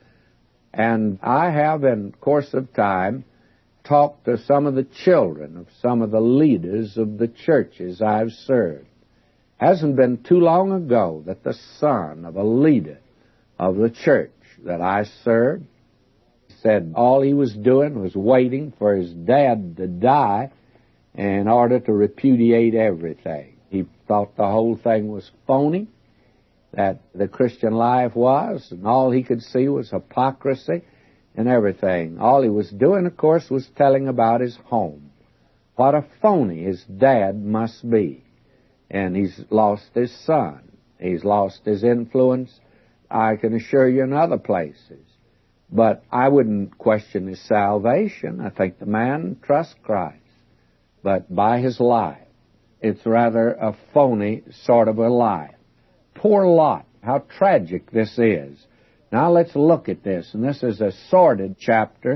and I have, in course of time, talked to some of the children of some of the leaders of the churches I've served. Hasn't been too long ago that the son of a leader of the church that I served said all he was doing was waiting for his dad to die in order to repudiate everything. He thought the whole thing was phony, that the Christian life was, and all he could see was hypocrisy and everything. All he was doing, of course, was telling about his home. What a phony his dad must be. And he's lost his son. He's lost his influence, I can assure you, in other places. But I wouldn't question his salvation. I think the man trusts Christ. But by his life, it's rather a phony sort of a life. Poor Lot, how tragic this is. Now let's look at this. And this is a sordid chapter,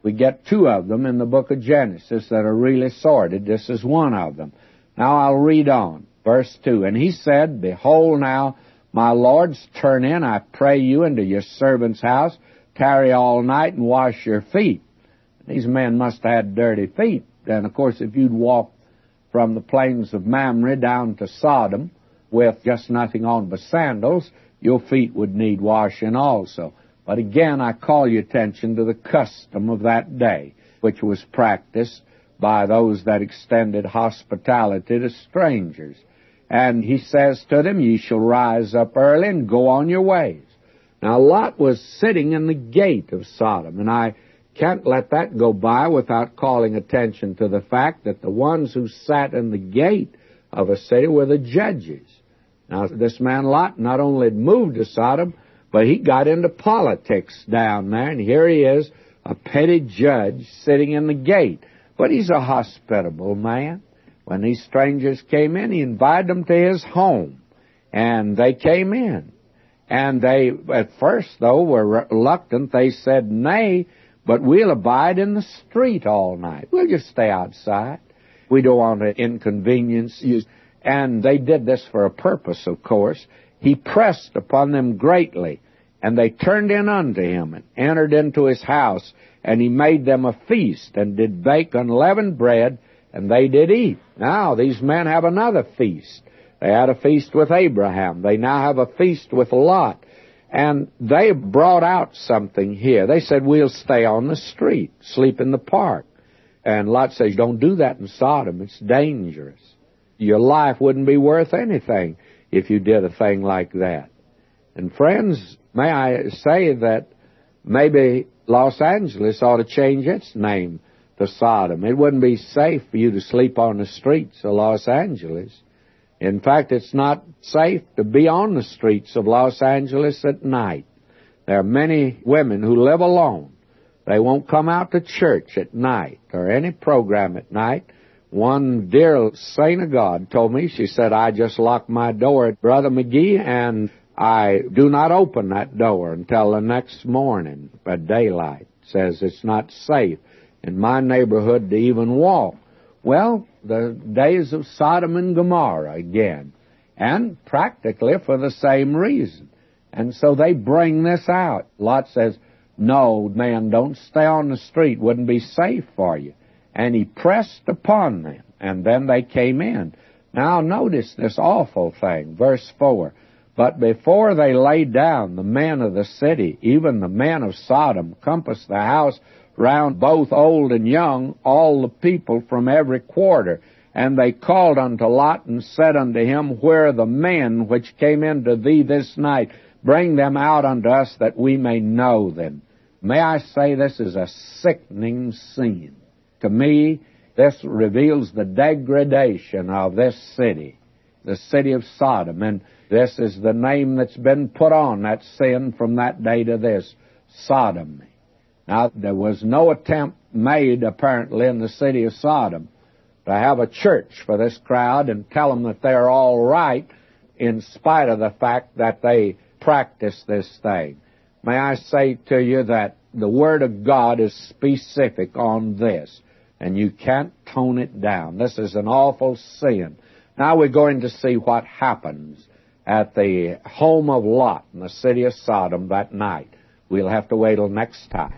We get two of them in the book of Genesis that are really sordid. This is one of them. Now I'll read on. Verse two, and he said, Behold now, my lords, turn in, I pray you, into your servant's house, tarry all night and wash your feet. These men must have had dirty feet. And, of course, if you'd walk from the plains of Mamre down to Sodom with just nothing on but sandals, your feet would need washing also. But again, I call your attention to the custom of that day, which was practiced by those that extended hospitality to strangers. And he says to them, Ye shall rise up early and go on your ways. Now, Lot was sitting in the gate of Sodom, and I can't let that go by without calling attention to the fact that the ones who sat in the gate of a city were the judges. Now, this man Lot not only had moved to Sodom, but he got into politics down there, and here he is, a petty judge sitting in the gate. But he's a hospitable man. When these strangers came in, he invited them to his home, and they came in. And they, at first, though, were reluctant. They said, Nay, but we'll abide in the street all night. We'll just stay outside. We don't want to inconvenience you. And they did this for a purpose, of course. He pressed upon them greatly, and they turned in unto him, and entered into his house, and he made them a feast, and did bake unleavened bread, and they did eat. Now, these men have another feast. They had a feast with Abraham. They now have a feast with Lot. And they brought out something here. They said, we'll stay on the street, sleep in the park. And Lot says, don't do that in Sodom. It's dangerous. Your life wouldn't be worth anything if you did a thing like that. And friends, may I say that maybe Los Angeles ought to change its name to Sodom. It wouldn't be safe for you to sleep on the streets of Los Angeles. In fact, it's not safe to be on the streets of Los Angeles at night. There are many women who live alone. They won't come out to church at night or any program at night. One dear saint of God told me, she said, I just lock my door at Brother McGee, and I do not open that door until the next morning at daylight. Says it's not safe in my neighborhood to even walk. Well, the days of Sodom and Gomorrah again, and practically for the same reason. And so they bring this out. Lot says, no, man, don't stay on the street. Wouldn't be safe for you. And he pressed upon them, and then they came in. Now notice this awful thing, verse four. But before they lay down, the men of the city, even the men of Sodom, compassed the house round, both old and young, all the people from every quarter. And they called unto Lot, and said unto him, Where are the men which came into thee this night? Bring them out unto us, that we may know them. May I say, this is a sickening scene. To me, this reveals the degradation of this city, the city of Sodom. And this is the name that's been put on that sin from that day to this, sodomy. Now, there was no attempt made, apparently, in the city of Sodom to have a church for this crowd and tell them that they're all right in spite of the fact that they practice this thing. May I say to you that the Word of God is specific on this, and you can't tone it down. This is an awful sin. Now we're going to see what happens at the home of Lot in the city of Sodom that night. We'll have to wait till next time.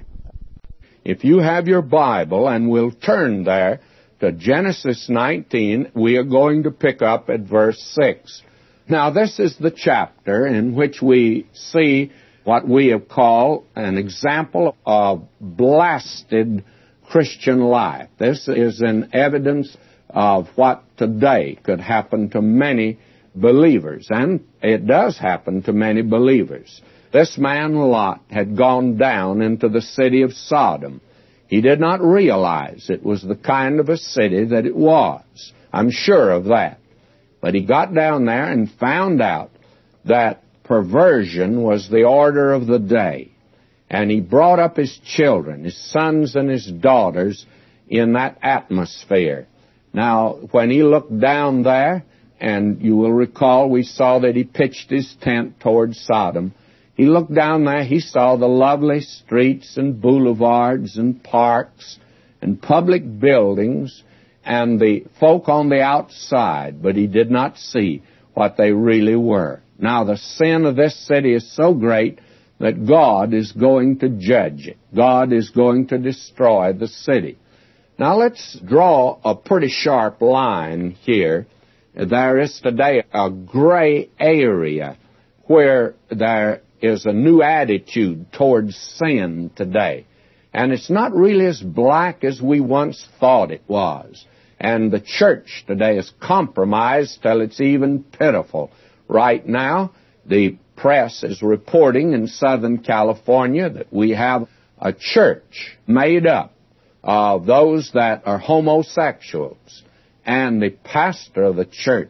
If you have your Bible, and we'll turn there to Genesis nineteen, we are going to pick up at verse six. Now, this is the chapter in which we see what we have called an example of blasted Christian life. This is an evidence of what today could happen to many believers, and it does happen to many believers. This man Lot had gone down into the city of Sodom. He did not realize it was the kind of a city that it was. I'm sure of that. But he got down there and found out that perversion was the order of the day. And he brought up his children, his sons and his daughters, in that atmosphere. Now, when he looked down there, and you will recall we saw that he pitched his tent toward Sodom, He looked down there, he saw the lovely streets and boulevards and parks and public buildings and the folk on the outside, but he did not see what they really were. Now, the sin of this city is so great that God is going to judge it. God is going to destroy the city. Now, let's draw a pretty sharp line here. There is today a gray area where there is a new attitude towards sin today. And it's not really as black as we once thought it was. And the church today is compromised till it's even pitiful. Right now, the press is reporting in Southern California that we have a church made up of those that are homosexuals. And the pastor of the church,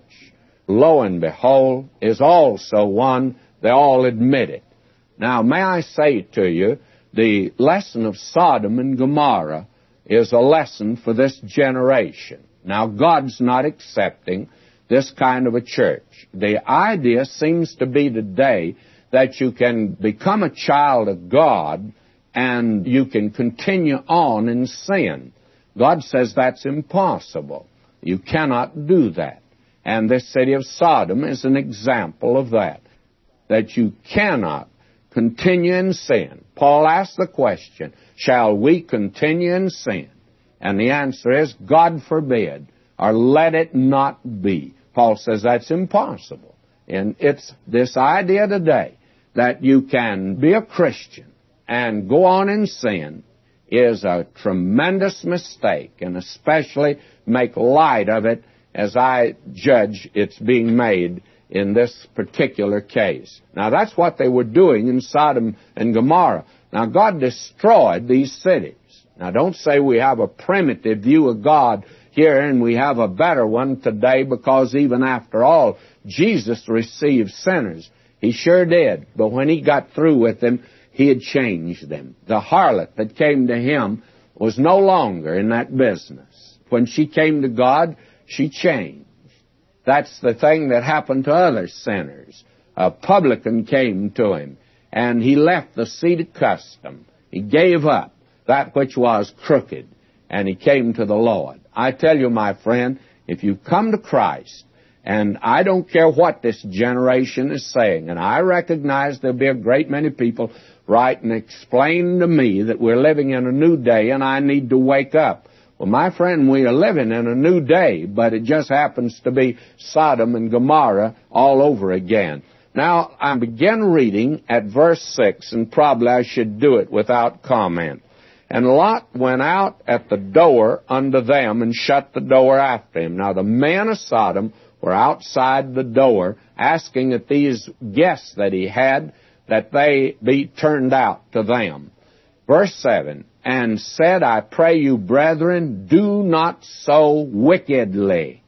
lo and behold, is also one. They all admit it. Now, may I say to you, the lesson of Sodom and Gomorrah is a lesson for this generation. Now, God's not accepting this kind of a church. The idea seems to be today that you can become a child of God and you can continue on in sin. God says that's impossible. You cannot do that. And this city of Sodom is an example of that, that you cannot continue in sin. Paul asked the question, shall we continue in sin? And the answer is, God forbid, or let it not be. Paul says that's impossible. And it's this idea today that you can be a Christian and go on in sin is a tremendous mistake, and especially make light of it as I judge it's being made in this particular case. Now, that's what they were doing in Sodom and Gomorrah. Now, God destroyed these cities. Now, don't say we have a primitive view of God here and we have a better one today, because even after all, Jesus received sinners. He sure did. But when he got through with them, he had changed them. The harlot that came to him was no longer in that business. When she came to God, she changed. That's the thing that happened to other sinners. A publican came to him, and he left the seat of custom. He gave up that which was crooked, and he came to the Lord. I tell you, my friend, if you come to Christ, and I don't care what this generation is saying, and I recognize there'll be a great many people writing explaining to me that we're living in a new day and I need to wake up. Well, my friend, we are living in a new day, but it just happens to be Sodom and Gomorrah all over again. Now, I begin reading at verse six, and probably I should do it without comment. And Lot went out at the door unto them and shut the door after him. Now, the men of Sodom were outside the door asking that these guests that he had, that they be turned out to them. Verse seven, and said, I pray you, brethren, do not so wickedly.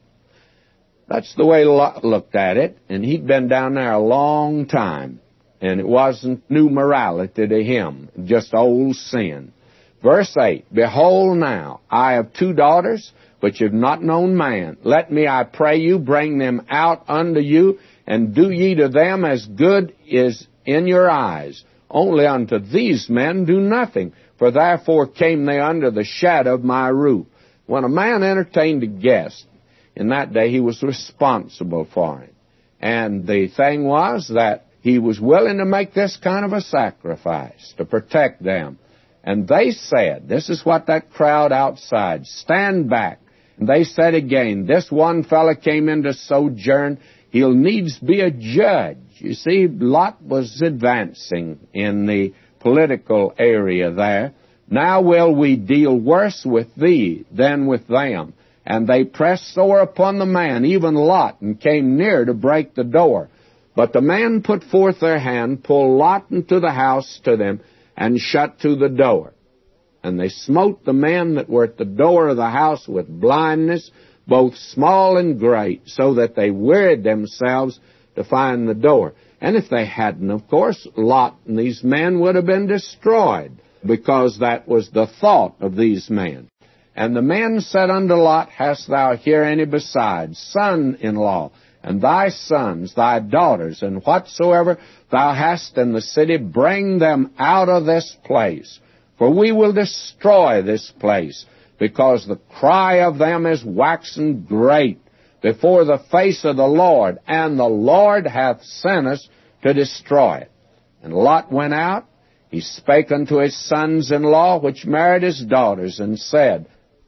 That's the way Lot looked at it, and he'd been down there a long time, and it wasn't new morality to him, just old sin. Verse eight, behold now, I have two daughters, which have not known man. Let me, I pray you, bring them out unto you, and do ye to them as good is in your eyes. Only unto these men do nothing, for therefore came they under the shadow of my roof. When a man entertained a guest, in that day he was responsible for him. And the thing was that he was willing to make this kind of a sacrifice to protect them. And they said, this is what that crowd outside, stand back. And they said again, this one fellow came in to sojourn, he'll needs be a judge. You see, Lot was advancing in the political area there. Now will we deal worse with thee than with them. And they pressed sore upon the man, even Lot, and came near to break the door. But the man put forth their hand, pulled Lot into the house to them, and shut to the door. And they smote the men that were at the door of the house with blindness, both small and great, so that they wearied themselves to find the door. And if they hadn't, of course, Lot and these men would have been destroyed, because that was the thought of these men. And the men said unto Lot, hast thou here any besides, son-in-law, and thy sons, thy daughters, and whatsoever thou hast in the city, bring them out of this place. For we will destroy this place, because the cry of them is waxen great before the face of the Lord, and the Lord hath sent us to destroy it. And Lot went out. He spake unto his sons-in-law, which married his daughters, and said,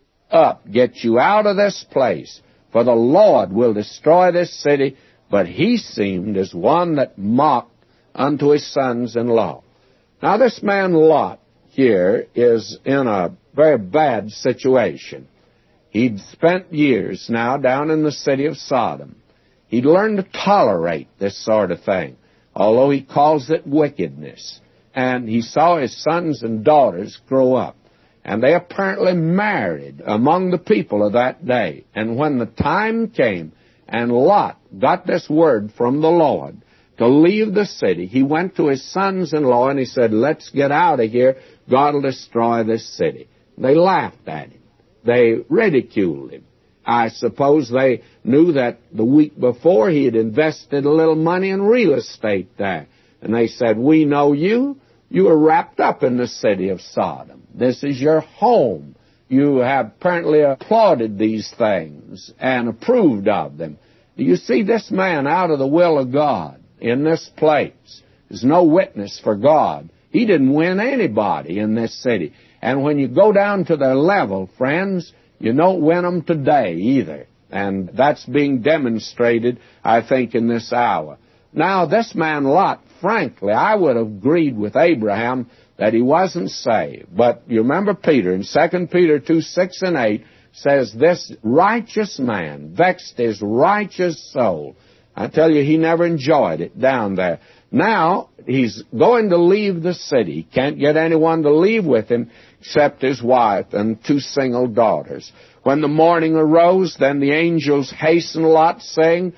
Up, get you out of this place, for the Lord will destroy this city. But he seemed as one that mocked unto his sons-in-law. Now this man Lot here is in a very bad situation. He'd spent years now down in the city of Sodom. He'd learned to tolerate this sort of thing, although he calls it wickedness. And he saw his sons and daughters grow up. And they apparently married among the people of that day. And when the time came, and Lot got this word from the Lord to leave the city, he went to his sons-in-law and he said, Let's get out of here. God will destroy this city. They laughed at him. They ridiculed him. I suppose they knew that the week before he had invested a little money in real estate there. And they said, We know you. You are wrapped up in the city of Sodom. This is your home. You have apparently applauded these things and approved of them. Do you see this man out of the will of God in this place? There's no witness for God. He didn't win anybody in this city. And when you go down to their level, friends, you don't win them today either. And that's being demonstrated, I think, in this hour. Now, this man Lot, frankly, I would have agreed with Abraham that he wasn't saved. But you remember Peter, in Second Peter two, six and eight, says, This righteous man vexed his righteous soul. I tell you, he never enjoyed it down there. Now, he's going to leave the city. He can't get anyone to leave with him except his wife and two single daughters. When the morning arose, then the angels hastened Lot, saying,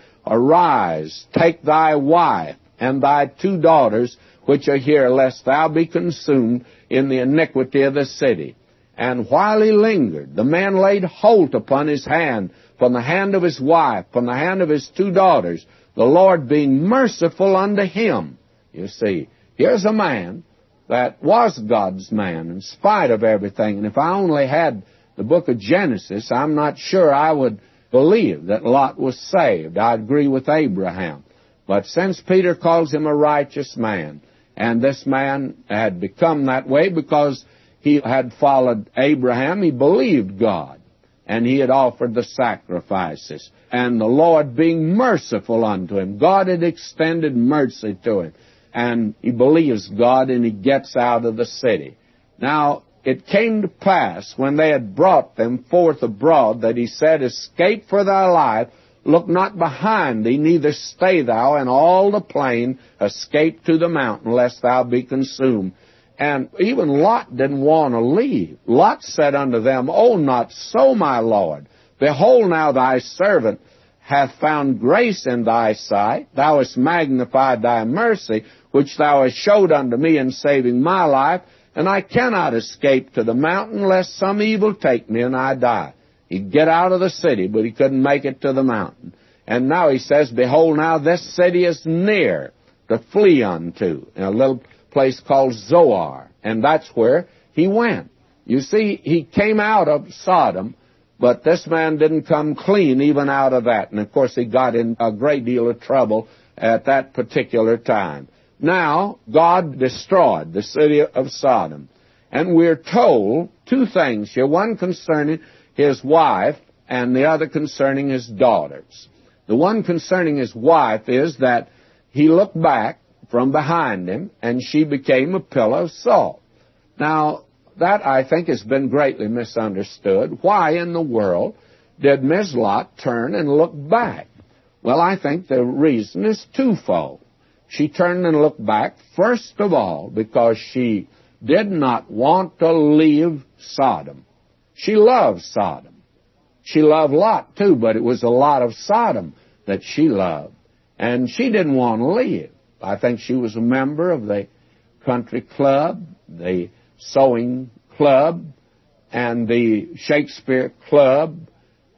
Arise, take thy wife and thy two daughters, which are here, lest thou be consumed in the iniquity of the city. And while he lingered, the man laid hold upon his hand, from the hand of his wife, from the hand of his two daughters, the Lord being merciful unto him. You see, here's a man that was God's man in spite of everything. And if I only had the book of Genesis, I'm not sure I would believe that Lot was saved. I agree with Abraham. But since Peter calls him a righteous man, and this man had become that way because he had followed Abraham, he believed God, and he had offered the sacrifices. And the Lord being merciful unto him, God had extended mercy to him. And he believes God, and he gets out of the city. Now, it came to pass, when they had brought them forth abroad, that he said, Escape for thy life, look not behind thee, neither stay thou in all the plain, escape to the mountain, lest thou be consumed. And even Lot didn't want to leave. Lot said unto them, O not so, my Lord. Behold, now thy servant hath found grace in thy sight. Thou hast magnified thy mercy, which thou hast showed unto me in saving my life. And I cannot escape to the mountain, lest some evil take me and I die. He'd get out of the city, but he couldn't make it to the mountain. And now he says, Behold, now this city is near to flee unto, in a little place called Zoar. And that's where he went. You see, he came out of Sodom, but this man didn't come clean even out of that. And, of course, he got in a great deal of trouble at that particular time. Now, God destroyed the city of Sodom. And we're told two things here, one concerning his wife and the other concerning his daughters. The one concerning his wife is that he looked back from behind him, and she became a pillar of salt. Now, that, I think, has been greatly misunderstood. Why in the world did Miz Lot turn and look back? Well, I think the reason is twofold. She turned and looked back, first of all, because she did not want to leave Sodom. She loved Sodom. She loved Lot, too, but it was a lot of Sodom that she loved. And she didn't want to leave. I think she was a member of the country club, the sewing club, and the Shakespeare club,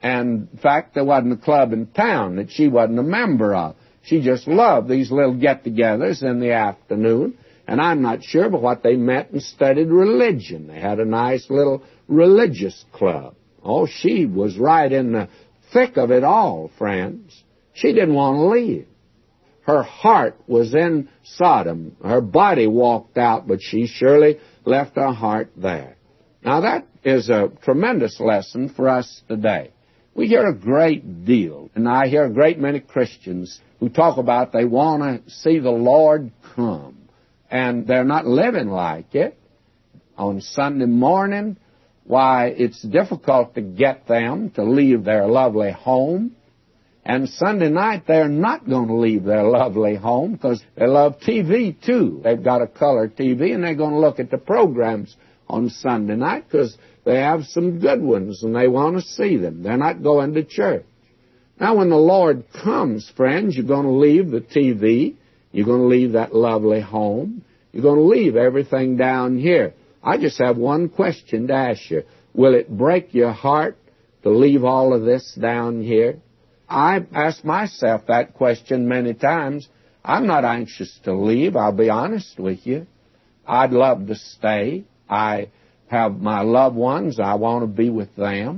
And in fact, there wasn't a club in town that she wasn't a member of. She just loved these little get-togethers in the afternoon. And I'm not sure, but what they met and studied religion. They had a nice little religious club. Oh, she was right in the thick of it all, friends. She didn't want to leave. Her heart was in Sodom. Her body walked out, but she surely left her heart there. Now, that is a tremendous lesson for us today. We hear a great deal, and I hear a great many Christians who talk about they want to see the Lord come, and they're not living like it. On Sunday morning, why, it's difficult to get them to leave their lovely home. And Sunday night, they're not going to leave their lovely home because they love T V, too. They've got a color T V, and they're going to look at the programs on Sunday night because they have some good ones, and they want to see them. They're not going to church. Now, when the Lord comes, friends, you're going to leave the T V. You're going to leave that lovely home. You're going to leave everything down here. I just have one question to ask you. Will it break your heart to leave all of this down here? I've asked myself that question many times. I'm not anxious to leave, I'll be honest with you. I'd love to stay. I have my loved ones, I want to be with them.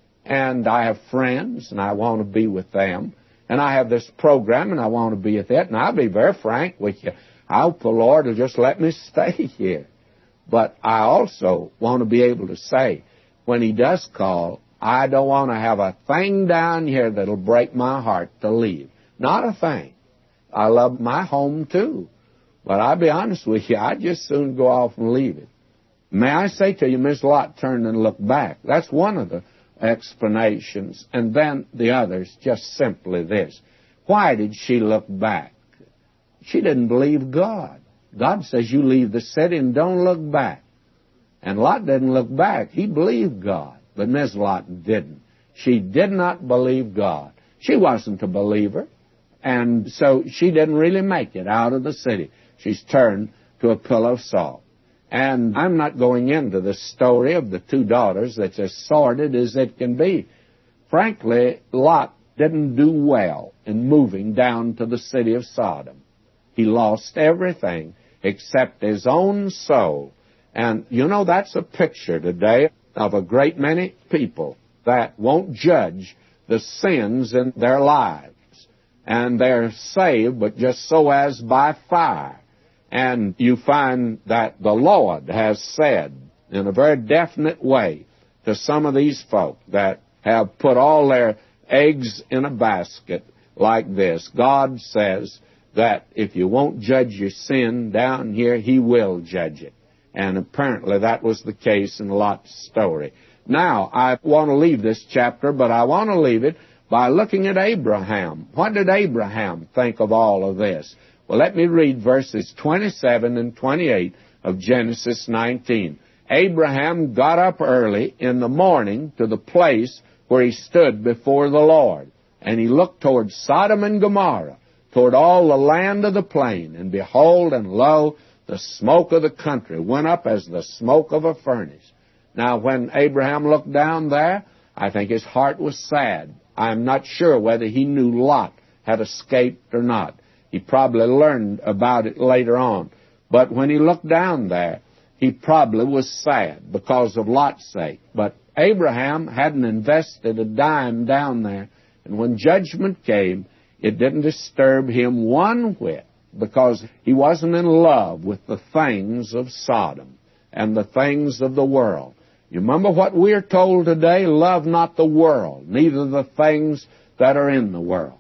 And I have friends, and I want to be with them. And I have this program, and I want to be with it. And I'll be very frank with you. I hope the Lord will just let me stay here. But I also want to be able to say, when He does call, I don't want to have a thing down here that'll break my heart to leave. Not a thing. I love my home, too. But I'll be honest with you, I'd just soon go off and leave it. May I say to you, Miss Lot turned and looked back. That's one of the explanations. And then the other's just simply this. Why did she look back? She didn't believe God. God says you leave the city and don't look back. And Lot didn't look back. He believed God. But Miss Lot didn't. She did not believe God. She wasn't a believer. And so she didn't really make it out of the city. She's turned to a pillar of salt. And I'm not going into the story of the two daughters that's as sordid as it can be. Frankly, Lot didn't do well in moving down to the city of Sodom. He lost everything except his own soul. And, you know, that's a picture today of a great many people that won't judge the sins in their lives. And they're saved, but just so as by fire. And you find that the Lord has said in a very definite way to some of these folk that have put all their eggs in a basket like this. God says that if you won't judge your sin down here, He will judge it. And apparently that was the case in Lot's story. Now, I want to leave this chapter, but I want to leave it by looking at Abraham. What did Abraham think of all of this? Well, let me read verses twenty-seven and twenty-eight of Genesis nineteen. Abraham got up early in the morning to the place where he stood before the Lord, and he looked toward Sodom and Gomorrah, toward all the land of the plain, and behold, and lo, the smoke of the country went up as the smoke of a furnace. Now, when Abraham looked down there, I think his heart was sad. I'm not sure whether he knew Lot had escaped or not. He probably learned about it later on. But when he looked down there, he probably was sad because of Lot's sake. But Abraham hadn't invested a dime down there. And when judgment came, it didn't disturb him one whit, because he wasn't in love with the things of Sodom and the things of the world. You remember what we're told today? Love not the world, neither the things that are in the world.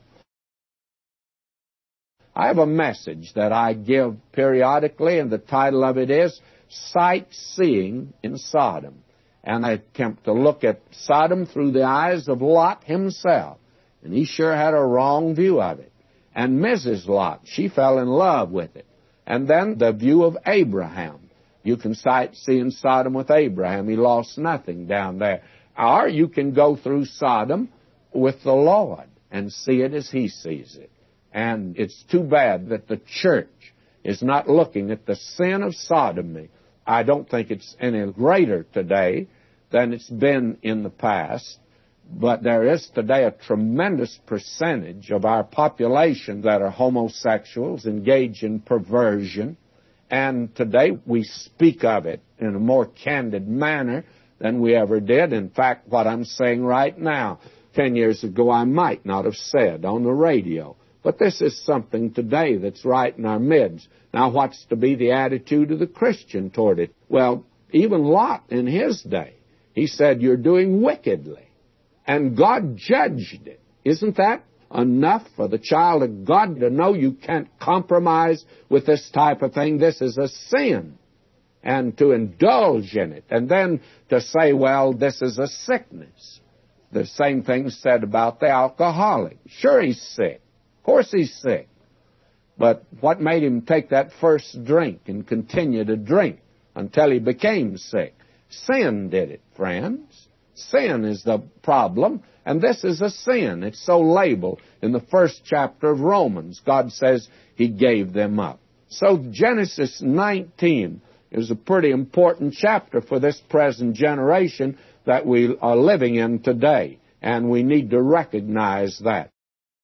I have a message that I give periodically, and the title of it is Sightseeing in Sodom. And I attempt to look at Sodom through the eyes of Lot himself. And he sure had a wrong view of it. And Missus Lot, she fell in love with it. And then the view of Abraham. You can sightsee in Sodom with Abraham. He lost nothing down there. Or you can go through Sodom with the Lord and see it as He sees it. And it's too bad that the church is not looking at the sin of sodomy. I don't think it's any greater today than it's been in the past. But there is today a tremendous percentage of our population that are homosexuals, engaged in perversion, and today we speak of it in a more candid manner than we ever did. In fact, what I'm saying right now, ten years ago I might not have said on the radio. But this is something today that's right in our midst. Now, what's to be the attitude of the Christian toward it? Well, even Lot in his day, he said, you're doing wickedly. And God judged it. Isn't that enough for the child of God to know you can't compromise with this type of thing? This is a sin. And to indulge in it. And then to say, well, this is a sickness. The same thing said about the alcoholic. Sure, he's sick. Of course he's sick. But what made him take that first drink and continue to drink until he became sick? Sin did it, friends. Sin is the problem, and this is a sin. It's so labeled in the first chapter of Romans. God says he gave them up. So Genesis nineteen is a pretty important chapter for this present generation that we are living in today, and we need to recognize that.